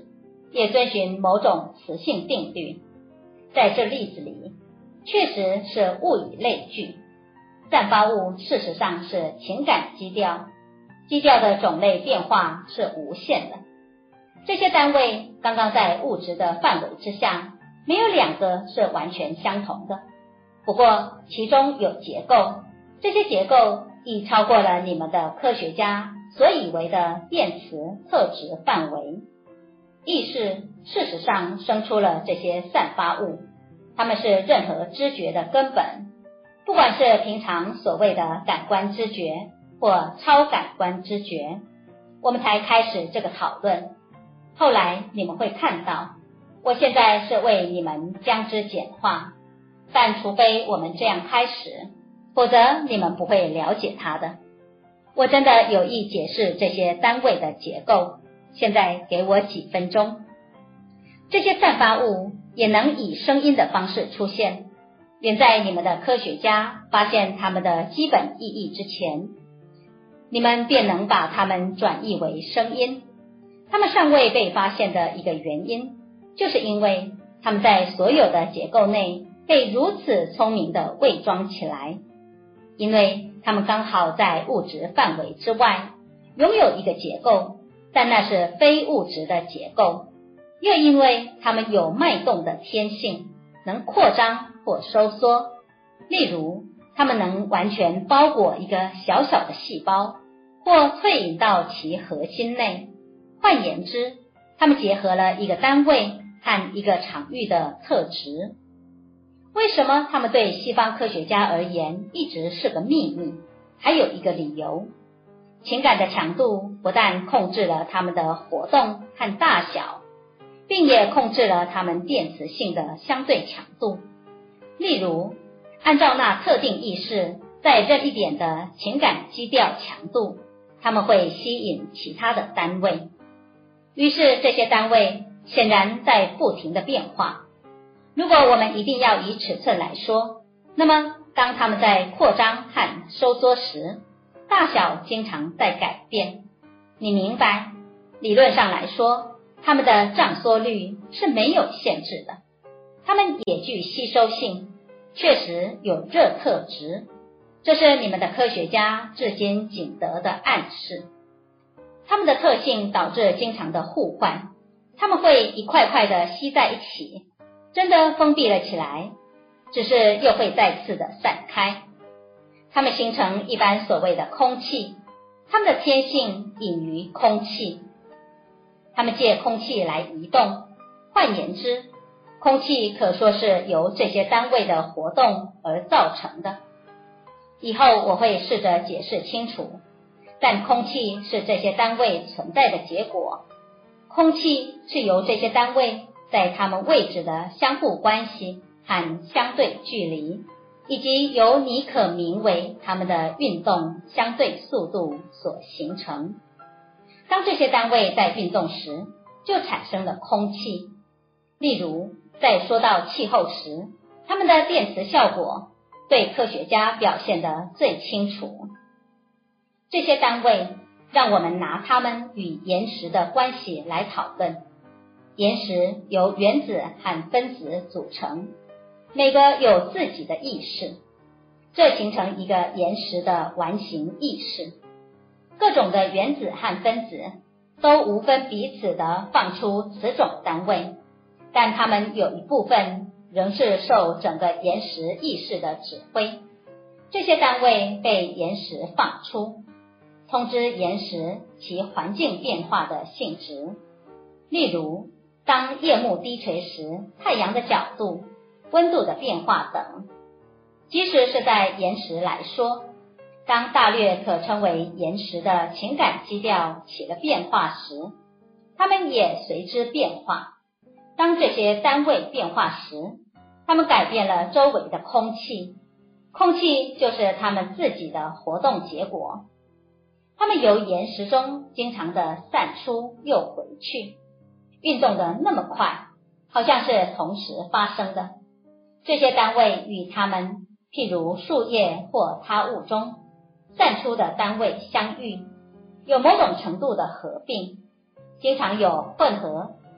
也遵循某种磁性定律。在这例子里，确实是物以类聚，散发物事实上是情感基调，基调的种类变化是无限的。这些单位刚刚在物质的范围之下，没有两个是完全相同的，不过其中有结构，这些结构已超过了你们的科学家所以为的电磁特质范围。意识事实上生出了这些散发物，它们是任何知觉的根本，不管是平常所谓的感官知觉或超感官知觉。我们才开始这个讨论，后来你们会看到，我现在是为你们将之简化，但除非我们这样开始，否则你们不会了解它的。我真的有意解释这些单位的结构，现在给我几分钟。这些散发物也能以声音的方式出现，远在你们的科学家发现它们的基本意义之前，你们便能把它们转译为声音。它们尚未被发现的一个原因，就是因为它们在所有的结构内被如此聪明地伪装起来，因为它们刚好在物质范围之外拥有一个结构，但那是非物质的结构，又因为它们有脉动的天性，能扩张或收缩。例如，它们能完全包裹一个小小的细胞，或退隐到其核心内。换言之，它们结合了一个单位和一个场域的特质。为什么它们对西方科学家而言一直是个秘密？还有一个理由，情感的强度不但控制了它们的活动和大小，并也控制了它们电磁性的相对强度。例如，按照那特定意识再任一点的情感基调强度，它们会吸引其他的单位。于是这些单位显然在不停的变化。如果我们一定要以尺寸来说，那么当它们在扩张和收缩时，大小经常在改变。你明白，理论上来说，它们的胀缩率是没有限制的。它们也具吸收性，确实有热特质，这是你们的科学家至今仅得的暗示。它们的特性导致经常的互换，它们会一块块的吸在一起，真的封闭了起来，只是又会再次的散开。它们形成一般所谓的空气，它们的天性隐于空气，它们借空气来移动。换言之，空气可说是由这些单位的活动而造成的。以后我会试着解释清楚，但空气是这些单位存在的结果。空气是由这些单位在它们位置的相互关系和相对距离，以及由你可名为它们的运动相对速度所形成。当这些单位在运动时，就产生了空气。例如，在说到气候时，它们的电磁效果对科学家表现得最清楚。这些单位让我们拿它们与岩石的关系来讨论。岩石由原子和分子组成，每个有自己的意识，这形成一个岩石的完形意识。各种的原子和分子都无分彼此地放出此种单位，但它们有一部分仍是受整个岩石意识的指挥。这些单位被岩石放出，通知岩石其环境变化的性质。例如，当夜幕低垂时，太阳的角度、温度的变化等。即使是在岩石来说，当大略可称为岩石的情感基调起了变化时，它们也随之变化。当这些单位变化时，它们改变了周围的空气，空气就是它们自己的活动结果。它们由岩石中经常地散出又回去，运动得那么快，好像是同时发生的。这些单位与它们，譬如树叶或他物中散出的单位相遇，有某种程度的合并，经常有混合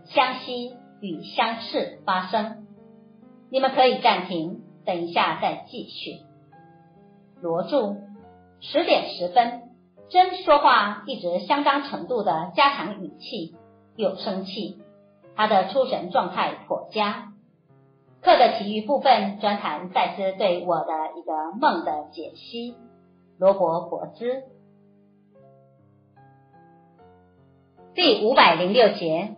相吸与相斥发生。你们可以暂停，等一下再继续。罗注：10点10分，真说话一直相当程度的加强语气，有生气，他的出神状态颇佳。课的其余部分专谈赛斯对我的一个梦的解析。罗伯·柏兹。第506节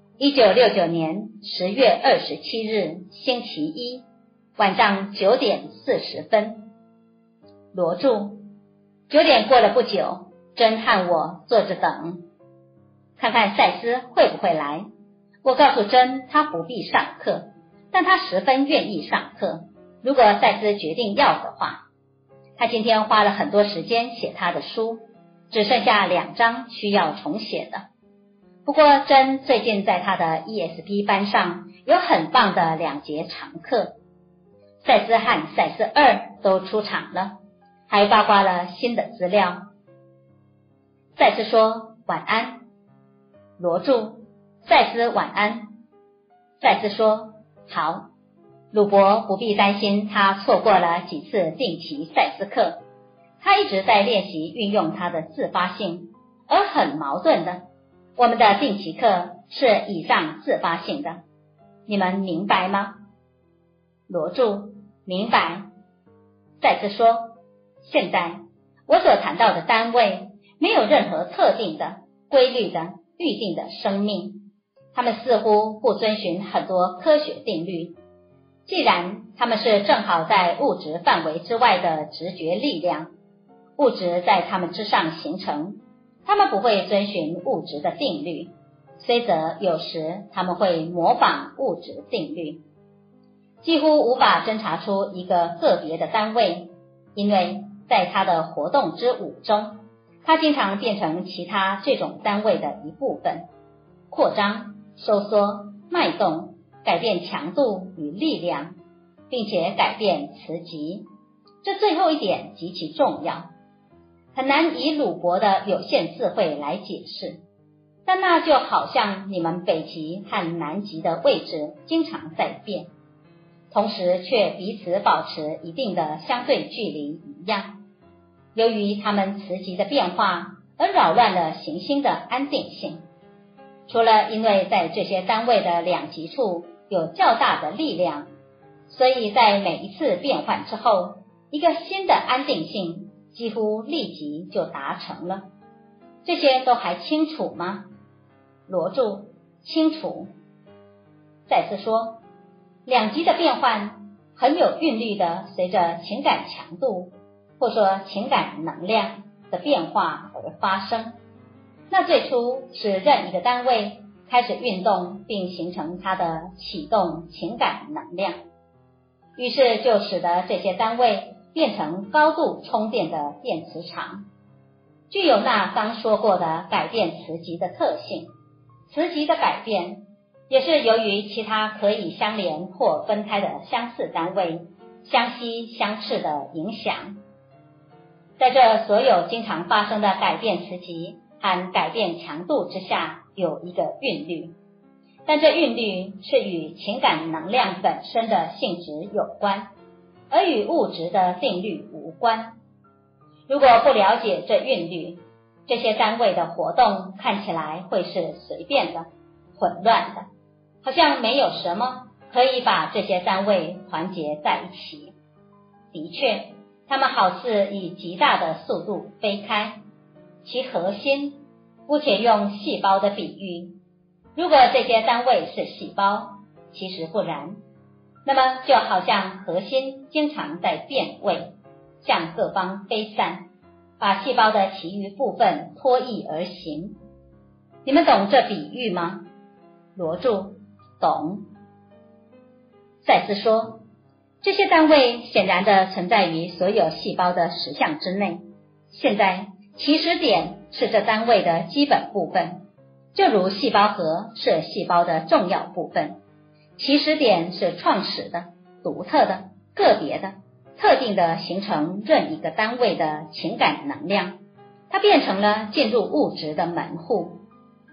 ，1969年10月27日星期一晚上9点40分。罗注：9点过了不久，珍和我坐着等，看看赛斯会不会来。我告诉珍他不必上课，但他十分愿意上课，如果赛斯决定要的话。他今天花了很多时间写他的书，只剩下2章需要重写的。不过珍最近在他的 ESP 班上有很棒的2节长课，赛斯和赛斯2都出场了，还包括了新的资料。赛斯说晚安。罗注：赛斯晚安。赛斯说好。鲁伯不必担心他错过了几次定期赛斯课，他一直在练习运用他的自发性，而很矛盾的，我们的定期课是以上自发性的，你们明白吗？罗注：明白。赛斯说，现在我所谈到的单位没有任何特定的、规律的、预定的生命，他们似乎不遵循很多科学定律。既然他们是正好在物质范围之外的直觉力量，物质在他们之上形成，他们不会遵循物质的定律，虽则有时他们会模仿物质定律。几乎无法侦查出一个个别的单位，因为在他的活动之舞中，他经常变成其他这种单位的一部分，扩张、收缩、脉动，改变强度与力量，并且改变磁极。这最后一点极其重要，很难以鲁伯的有限智慧来解释，但那就好像你们北极和南极的位置经常在变，同时却彼此保持一定的相对距离一样。由于它们磁极的变化而扰乱了行星的安定性。除了因为在这些单位的两极处有较大的力量，所以在每一次变换之后，一个新的安定性几乎立即就达成了。这些都还清楚吗？罗注：清楚。再次说，两极的变换很有韵律的随着情感强度或说情感能量的变化而发生。那最初使任一个单位开始运动并形成它的启动情感能量，于是就使得这些单位变成高度充电的电磁场，具有那刚说过的改变磁极的特性。磁极的改变也是由于其他可以相连或分开的相似单位相吸相斥的影响。在这所有经常发生的改变磁极和改变强度之下，有一个韵律，但这韵律是与情感能量本身的性质有关，而与物质的定律无关。如果不了解这韵律，这些单位的活动看起来会是随便的、混乱的，好像没有什么可以把这些单位团结在一起。的确，它们好似以极大的速度飞开，其核心，姑且用细胞的比喻，如果这些单位是细胞，其实不然，那么就好像核心经常在变位，向各方飞散，把细胞的其余部分脱逸而行。你们懂这比喻吗？罗注：懂。赛斯说，这些单位显然的存在于所有细胞的实相之内。现在起始点是这单位的基本部分，就如细胞核是细胞的重要部分。起始点是创始的、独特的、个别的、特定的形成任一个单位的情感能量，它变成了进入物质的门户。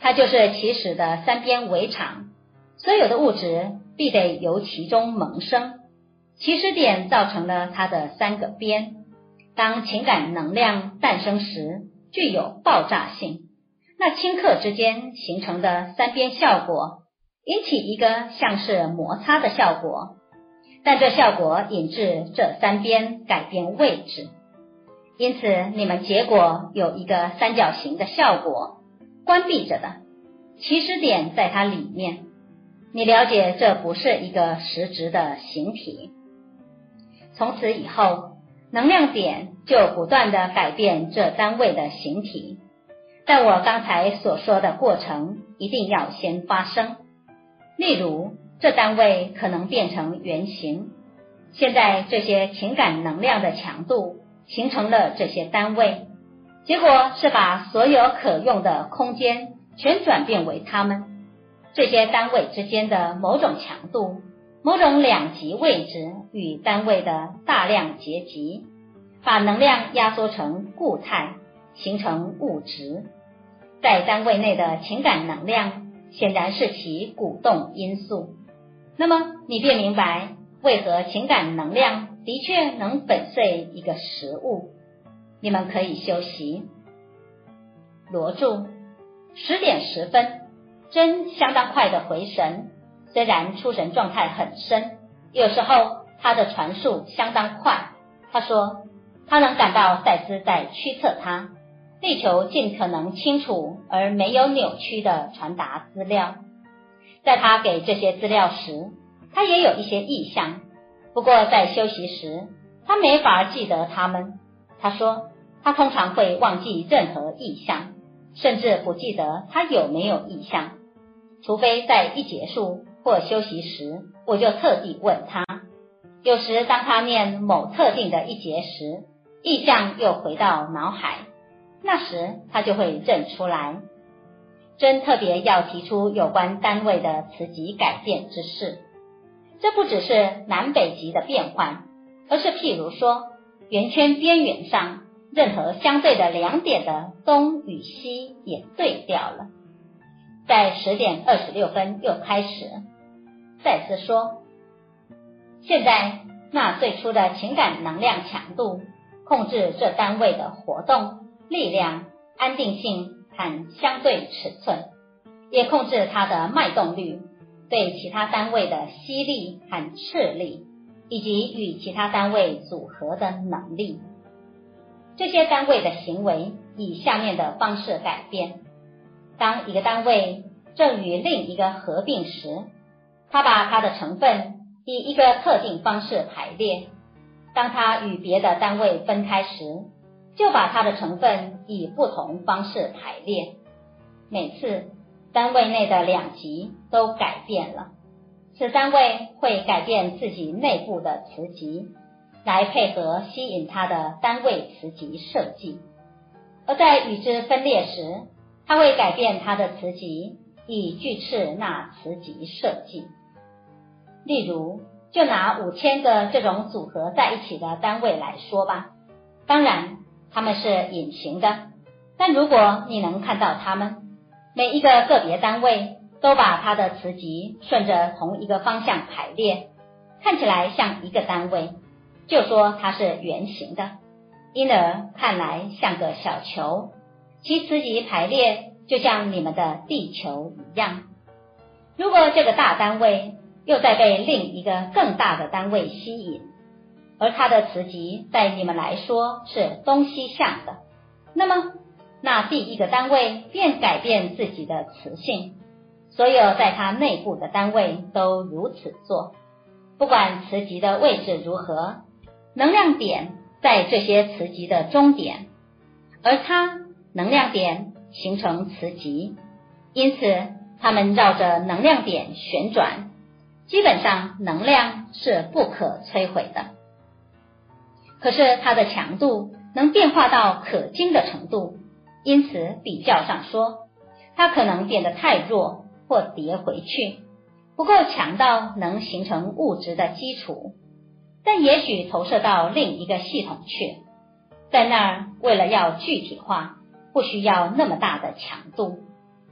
它就是起始的三边围场，所有的物质必得由其中萌生，起始点造成了它的三个边。当情感能量诞生时，具有爆炸性，那顷刻之间形成的三边效果，引起一个像是摩擦的效果，但这效果引致这三边改变位置，因此你们结果有一个三角形的效果，关闭着的，起始点在它里面。你了解这不是一个实质的形体。从此以后，能量点就不断地改变这单位的形体，但我刚才所说的过程一定要先发生。例如，这单位可能变成圆形，现在这些情感能量的强度形成了这些单位，结果是把所有可用的空间全转变为它们这些单位之间的某种强度、某种两极位置与单位的大量结集，把能量压缩成固态，形成物质。在单位内的情感能量显然是其鼓动因素。那么你便明白为何情感能量的确能粉碎一个实物。你们可以休息。罗注：10点10分，真相当快的回神，虽然出神状态很深，有时候他的传述相当快。他说他能感到赛斯在驱策他，力求尽可能清楚而没有扭曲地传达资料。在他给这些资料时，他也有一些意象，不过在休息时他没法记得它们。他说他通常会忘记任何意象，甚至不记得他有没有意象，除非在一结束或休息时，我就特地问他。有时当他念某特定的一节时，意象又回到脑海，那时他就会认出来。真特别要提出有关单位的磁极改变之事，这不只是南北极的变换，而是譬如说圆圈边缘上任何相对的2点的东与西也对调了。在10点26分又开始。赛斯说，现在那最初的情感能量强度控制这单位的活动、力量、安定性和相对尺寸，也控制它的脉动率、对其他单位的吸力和斥力，以及与其他单位组合的能力。这些单位的行为以下面的方式改变。当一个单位正与另一个合并时，它把它的成分以一个特定方式排列；当它与别的单位分开时，就把它的成分以不同方式排列。每次单位内的2极都改变了，此单位会改变自己内部的磁极，来配合吸引它的单位磁极设计。而在与之分裂时，它会改变它的磁极，以拒斥那磁极设计。例如，就拿5000个这种组合在一起的单位来说吧，当然它们是隐形的，但如果你能看到它们，每一个个别单位都把它的磁极顺着同一个方向排列，看起来像一个单位，就说它是圆形的，因而看来像个小球，其磁极排列就像你们的地球一样。如果这个大单位又再被另一个更大的单位吸引，而它的磁极在你们来说是东西向的，那么那第一个单位便改变自己的磁性。所有在它内部的单位都如此做，不管磁极的位置如何，能量点在这些磁极的终点，而它能量点形成磁极，因此它们绕着能量点旋转，基本上能量是不可摧毁的。可是它的强度能变化到可经的程度，因此比较上说，它可能变得太弱或跌回去，不够强到能形成物质的基础，但也许投射到另一个系统去，在那儿为了要具体化，不需要那么大的强度。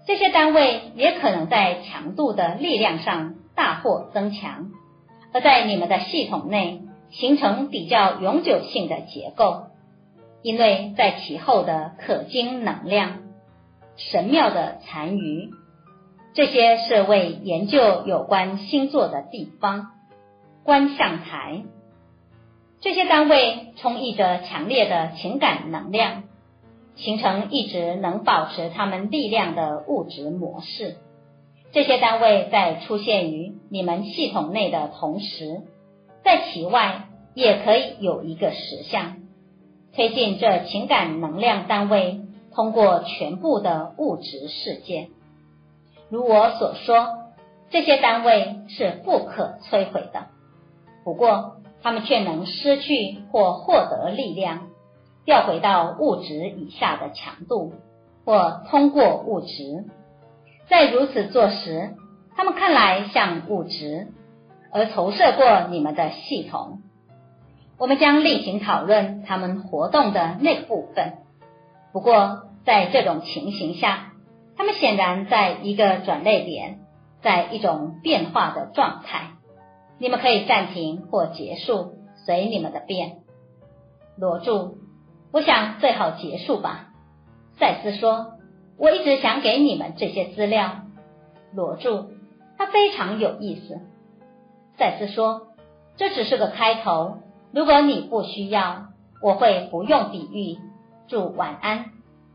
这些单位也可能在强度的力量上大获增强，而在你们的系统内形成比较永久性的结构，因为在其后的可经能量、神妙的残余，这些是为研究有关星座的地方、观象台。这些单位充溢着强烈的情感能量，形成一直能保持它们力量的物质模式。这些单位在出现于你们系统内的同时，在其外也可以有一个实相，推进这情感能量单位通过全部的物质世界。如我所说，这些单位是不可摧毁的，不过它们却能失去或获得力量，调回到物质以下的强度，或通过物质。在如此做时，它们看来像物质，而投射过你们的系统。我们将另行讨论它们活动的那部分。不过在这种情形下，它们显然在一个转捩点，在一种变化的状态。你们可以暂停或结束，随你们的便。罗柱，我想最好结束吧。赛斯说，我一直想给你们这些资料。罗柱，它非常有意思。赛斯说，这只是个开头，如果你不需要，我会不用比喻。祝晚安。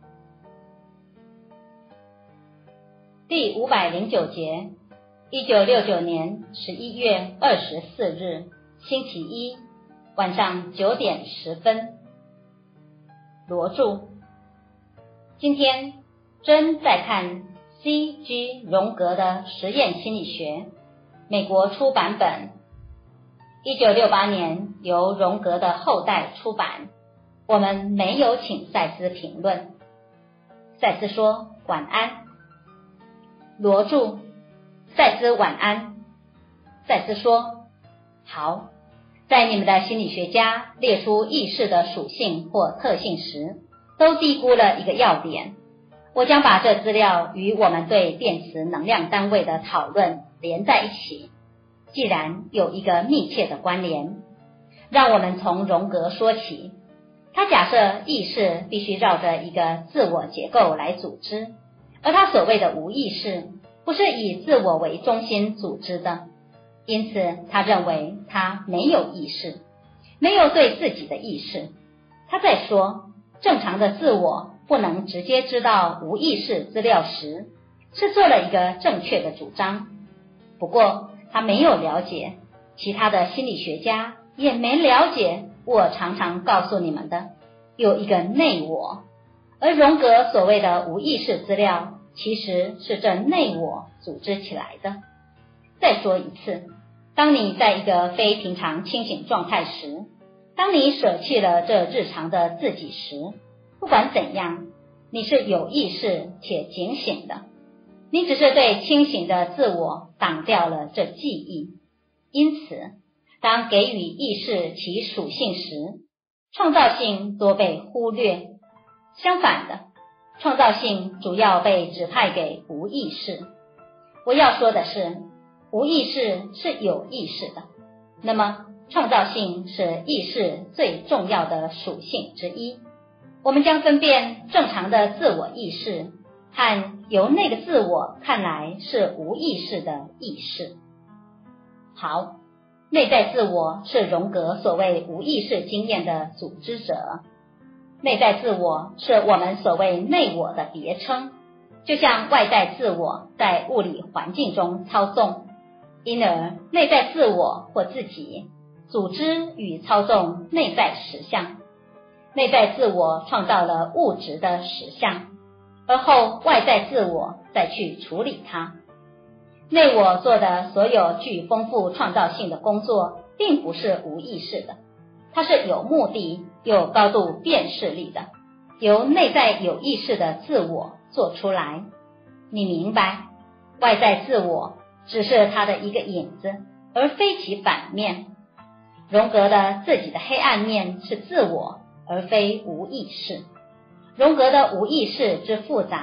第509节，1969年11月24日，星期一，晚上9点10分。罗柱，今天真在看 C.G. 荣格的实验心理学，美国出版本，1968年由荣格的后代出版。我们没有请赛斯评论。赛斯说晚安。罗柱，赛斯晚安。赛斯说，好，在你们的心理学家列出意识的属性或特性时，都低估了一个要点。我将把这资料与我们对电磁能量单位的讨论连在一起。既然有一个密切的关联，让我们从荣格说起。他假设意识必须绕着一个自我结构来组织，而他所谓的无意识不是以自我为中心组织的，因此他认为他没有意识，没有对自己的意识。他在说正常的自我不能直接知道无意识资料时，是做了一个正确的主张。不过他没有了解，其他的心理学家也没了解我常常告诉你们的，有一个内我，而荣格所谓的无意识资料其实是这内我组织起来的。再说一次，当你在一个非平常清醒状态时，当你舍弃了这日常的自己时，不管怎样，你是有意识且警醒的，你只是对清醒的自我挡掉了这记忆。因此当给予意识其属性时，创造性多被忽略。相反的，创造性主要被指派给无意识。我要说的是，无意识是有意识的，那么创造性是意识最重要的属性之一。我们将分辨正常的自我意识和由那个自我看来是无意识的意识。好，内在自我是荣格所谓无意识经验的组织者。内在自我是我们所谓内我的别称，就像外在自我在物理环境中操纵，因而内在自我或自己组织与操纵内在实相。内在自我创造了物质的实相，而后外在自我再去处理它。内我做的所有具丰富创造性的工作并不是无意识的，它是有目的、有高度辨识力的，由内在有意识的自我做出来。你明白，外在自我只是它的一个影子，而非其反面。荣格的自己的黑暗面是自我，而非无意识。荣格的无意识之复杂，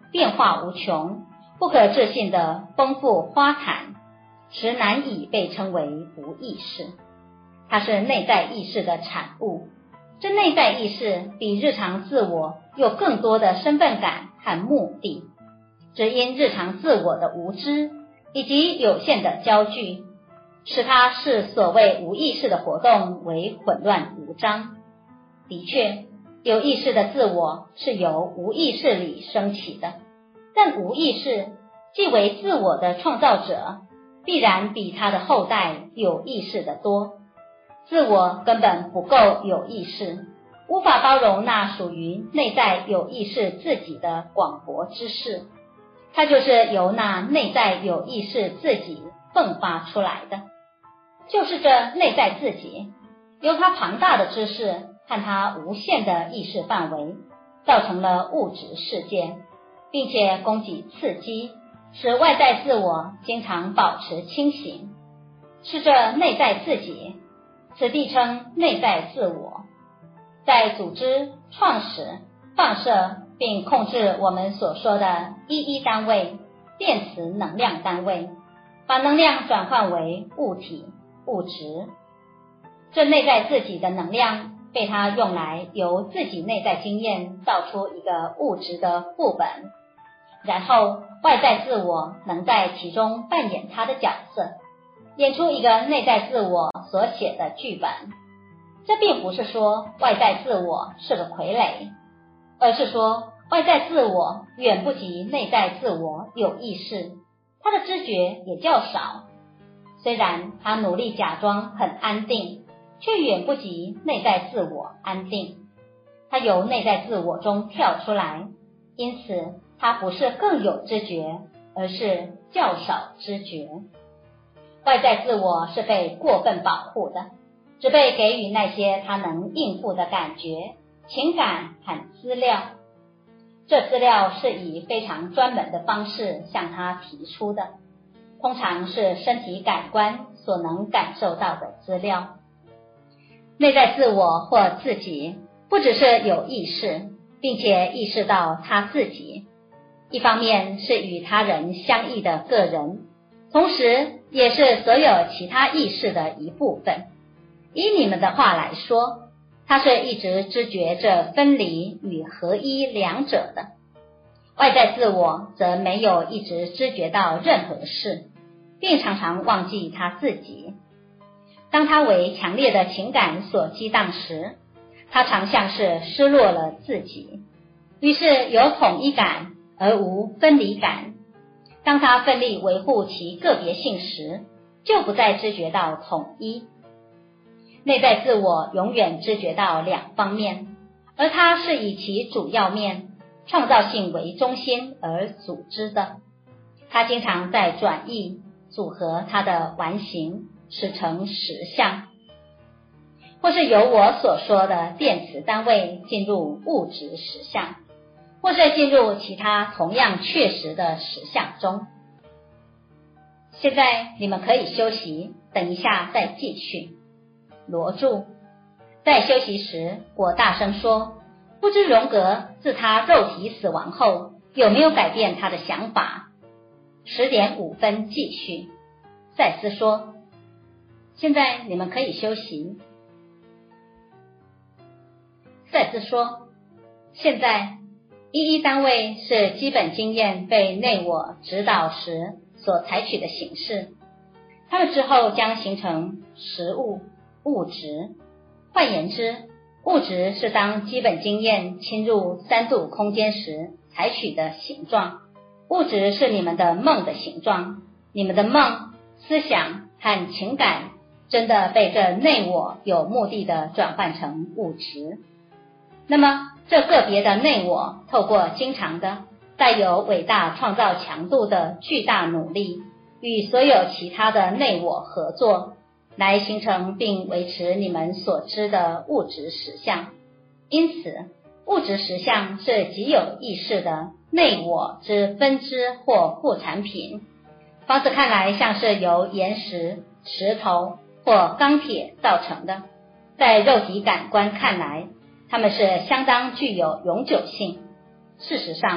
变化无穷、不可置信的丰富花坛，实难以被称为无意识。它是内在意识的产物，这内在意识比日常自我有更多的身份感和目的，只因日常自我的无知以及有限的焦距，使它视所谓无意识的活动为混乱无章。的确，有意识的自我是由无意识里升起的，但无意识既为自我的创造者，必然比他的后代有意识的多。自我根本不够有意识，无法包容那属于内在有意识自己的广博知识，它就是由那内在有意识自己迸发出来的。就是这内在自己，由它庞大的知识和它无限的意识范围，造成了物质世界，并且供给刺激，使外在自我经常保持清醒。是这内在自己，此地称内在自我，在组织、创始、放射并控制我们所说的一单位、电磁能量单位，把能量转换为物体、物质。这内在自己的能量被它用来由自己内在经验造出一个物质的副本，然后外在自我能在其中扮演它的角色，演出一个内在自我所写的剧本。这并不是说外在自我是个傀儡，而是说外在自我远不及内在自我有意识，他的知觉也较少。虽然他努力假装很安定，却远不及内在自我安定。他由内在自我中跳出来，因此他不是更有知觉，而是较少知觉。外在自我是被过分保护的，只被给予那些他能应付的感觉、情感和资料。这资料是以非常专门的方式向他提出的，通常是身体感官所能感受到的资料。内在自我或自己不只是有意识，并且意识到他自己，一方面是与他人相异的个人，同时也是所有其他意识的一部分。以你们的话来说，他是一直知觉这分离与合一两者的。外在自我则没有一直知觉到任何事，并常常忘记他自己。当他为强烈的情感所激荡时，他常像是失落了自己，于是有统一感而无分离感。当他奋力维护其个别性时，就不再知觉到统一。内在自我永远知觉到两方面，而它是以其主要面创造性为中心而组织的。它经常在转译、组合它的完形，使成实相，或是由我所说的电磁单位进入物质实相，或是进入其他同样确实的实相中。现在你们可以休息，等一下再继续。罗柱在休息时，我大声说，不知荣格自他肉体死亡后有没有改变他的想法。10点5分继续。赛斯说，现在你们可以休息。赛斯说，现在一单位是基本经验被内我指导时所采取的形式，它们之后将形成实物、物质。换言之，物质是当基本经验侵入3度空间时采取的形状。物质是你们的梦的形状，你们的梦、思想和情感真的被这内我有目的的转换成物质。那么这个别的内我透过经常的带有伟大创造强度的巨大努力，与所有其他的内我合作，来形成并维持你们所知的物质实相。因此，物质实相是极有意识的内我之分支或副产品。房子看来像是由岩石、石头或钢铁造成的，在肉体感官看来，它们是相当具有永久性。事实上，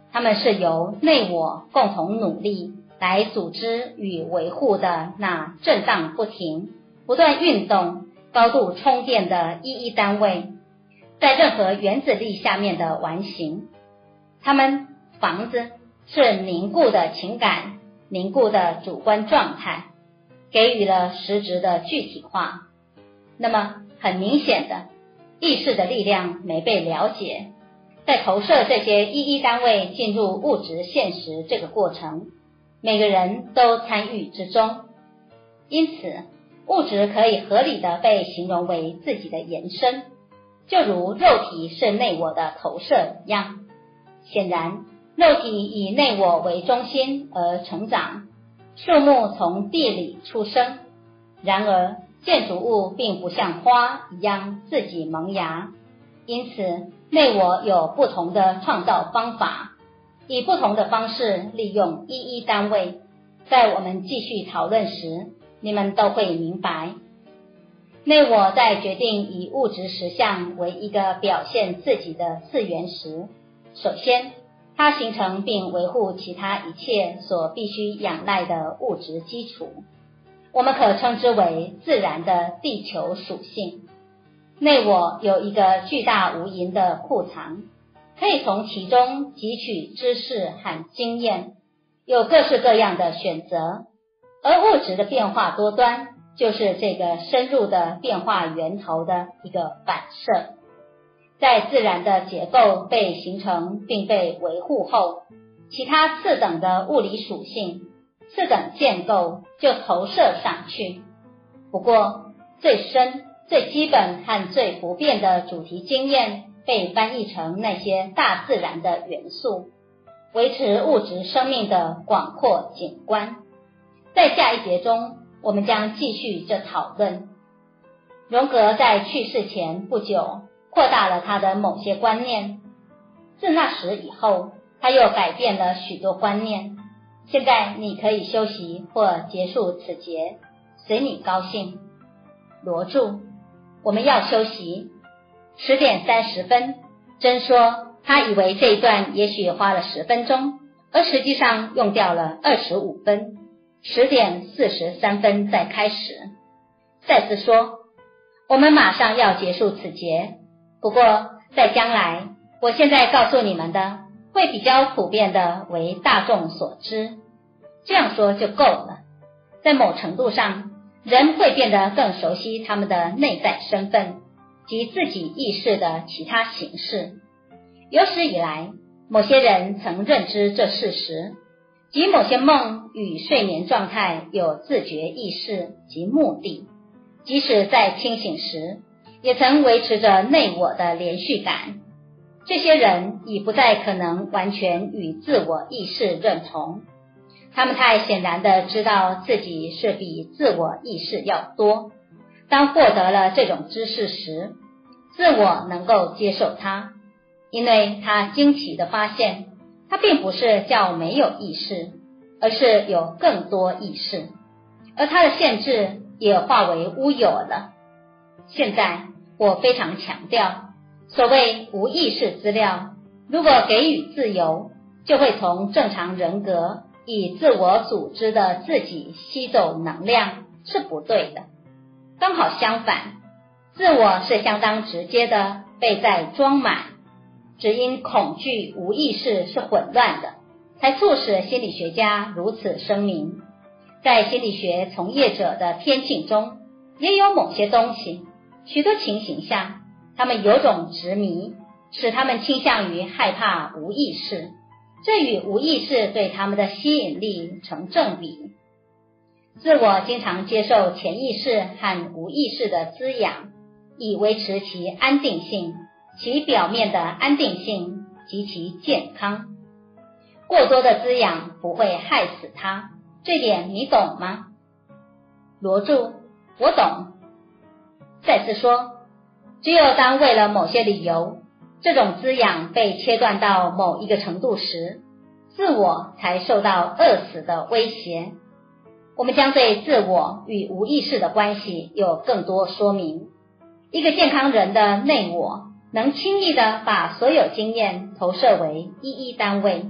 它们是由内我共同努力来组织与维护的那震荡不停、不断运动、高度充电的一一单位，在任何原子力下面的完形。它们房子是凝固的情感、凝固的主观状态，给予了实质的具体化。那么很明显的，意识的力量没被了解，在投射这些一一单位进入物质现实这个过程，每个人都参与之中。因此物质可以合理的被形容为自己的延伸，就如肉体是内我的投射一样。显然肉体以内我为中心而成长，树木从地里出生，然而建筑物并不像花一样自己萌芽，因此内我有不同的创造方法，以不同的方式利用一一单位。在我们继续讨论时，你们都会明白，内我在决定以物质实相为一个表现自己的次元时，首先它形成并维护其他一切所必须仰赖的物质基础，我们可称之为自然的地球属性。内我有一个巨大无垠的库藏，可以从其中汲取知识和经验，有各式各样的选择，而物质的变化多端就是这个深入的变化源头的一个反射。在自然的结构被形成并被维护后，其他次等的物理属性、次等建构就投射上去。不过最深、最基本和最不变的主题经验被翻译成那些大自然的元素，维持物质生命的广阔景观。在下一节中，我们将继续这讨论。荣格在去世前不久扩大了他的某些观念，自那时以后，他又改变了许多观念。现在你可以休息或结束此节，随你高兴。罗柱，我们要休息。10点30分，真说他以为这一段也许花了10分钟，而实际上用掉了25分。10点43分再开始。赛斯说，我们马上要结束此节，不过在将来，我现在告诉你们的会比较普遍的为大众所知，这样说就够了。在某程度上，人会变得更熟悉他们的内在身份及自己意识的其他形式。有史以来，某些人曾认知这事实，即某些梦与睡眠状态有自觉意识及目的，即使在清醒时也曾维持着内我的连续感。这些人已不再可能完全与自我意识认同，他们太显然地知道自己是比自我意识要多。当获得了这种知识时，自我能够接受它，因为他惊奇地发现，它并不是叫没有意识，而是有更多意识，而它的限制也化为乌有了。现在我非常强调，所谓无意识资料，如果给予自由，就会从正常人格以自我组织的自己吸走能量，是不对的。刚好相反，自我是相当直接的被再装满，只因恐惧无意识是混乱的，才促使心理学家如此声明。在心理学从业者的天性中，也有某些东西，许多情形下，他们有种执迷，使他们倾向于害怕无意识，这与无意识对他们的吸引力成正比。自我经常接受潜意识和无意识的滋养，以维持其安定性，其表面的安定性及其健康。过多的滋养不会害死它，这点你懂吗？罗柱，我懂。再次说，只有当为了某些理由，这种滋养被切断到某一个程度时，自我才受到饿死的威胁。我们将对自我与无意识的关系有更多说明。一个健康人的内我能轻易地把所有经验投射为一一单位，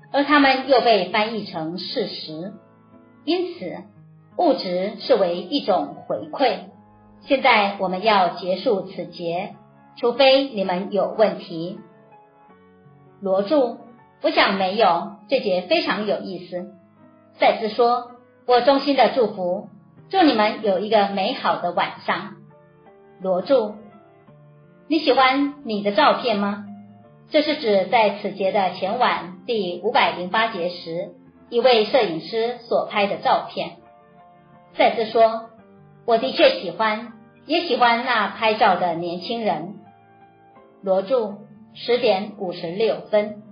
而它们又被翻译成事实，因此物质视为一种回馈。现在我们要结束此节，除非你们有问题。罗著，我想没有，这节非常有意思。赛斯说，我衷心的祝福，祝你们有一个美好的晚上。罗著，你喜欢你的照片吗？这是指在此节的前晚第508节时，一位摄影师所拍的照片。赛斯说，我的确喜欢，也喜欢那拍照的年轻人。罗著，10:56。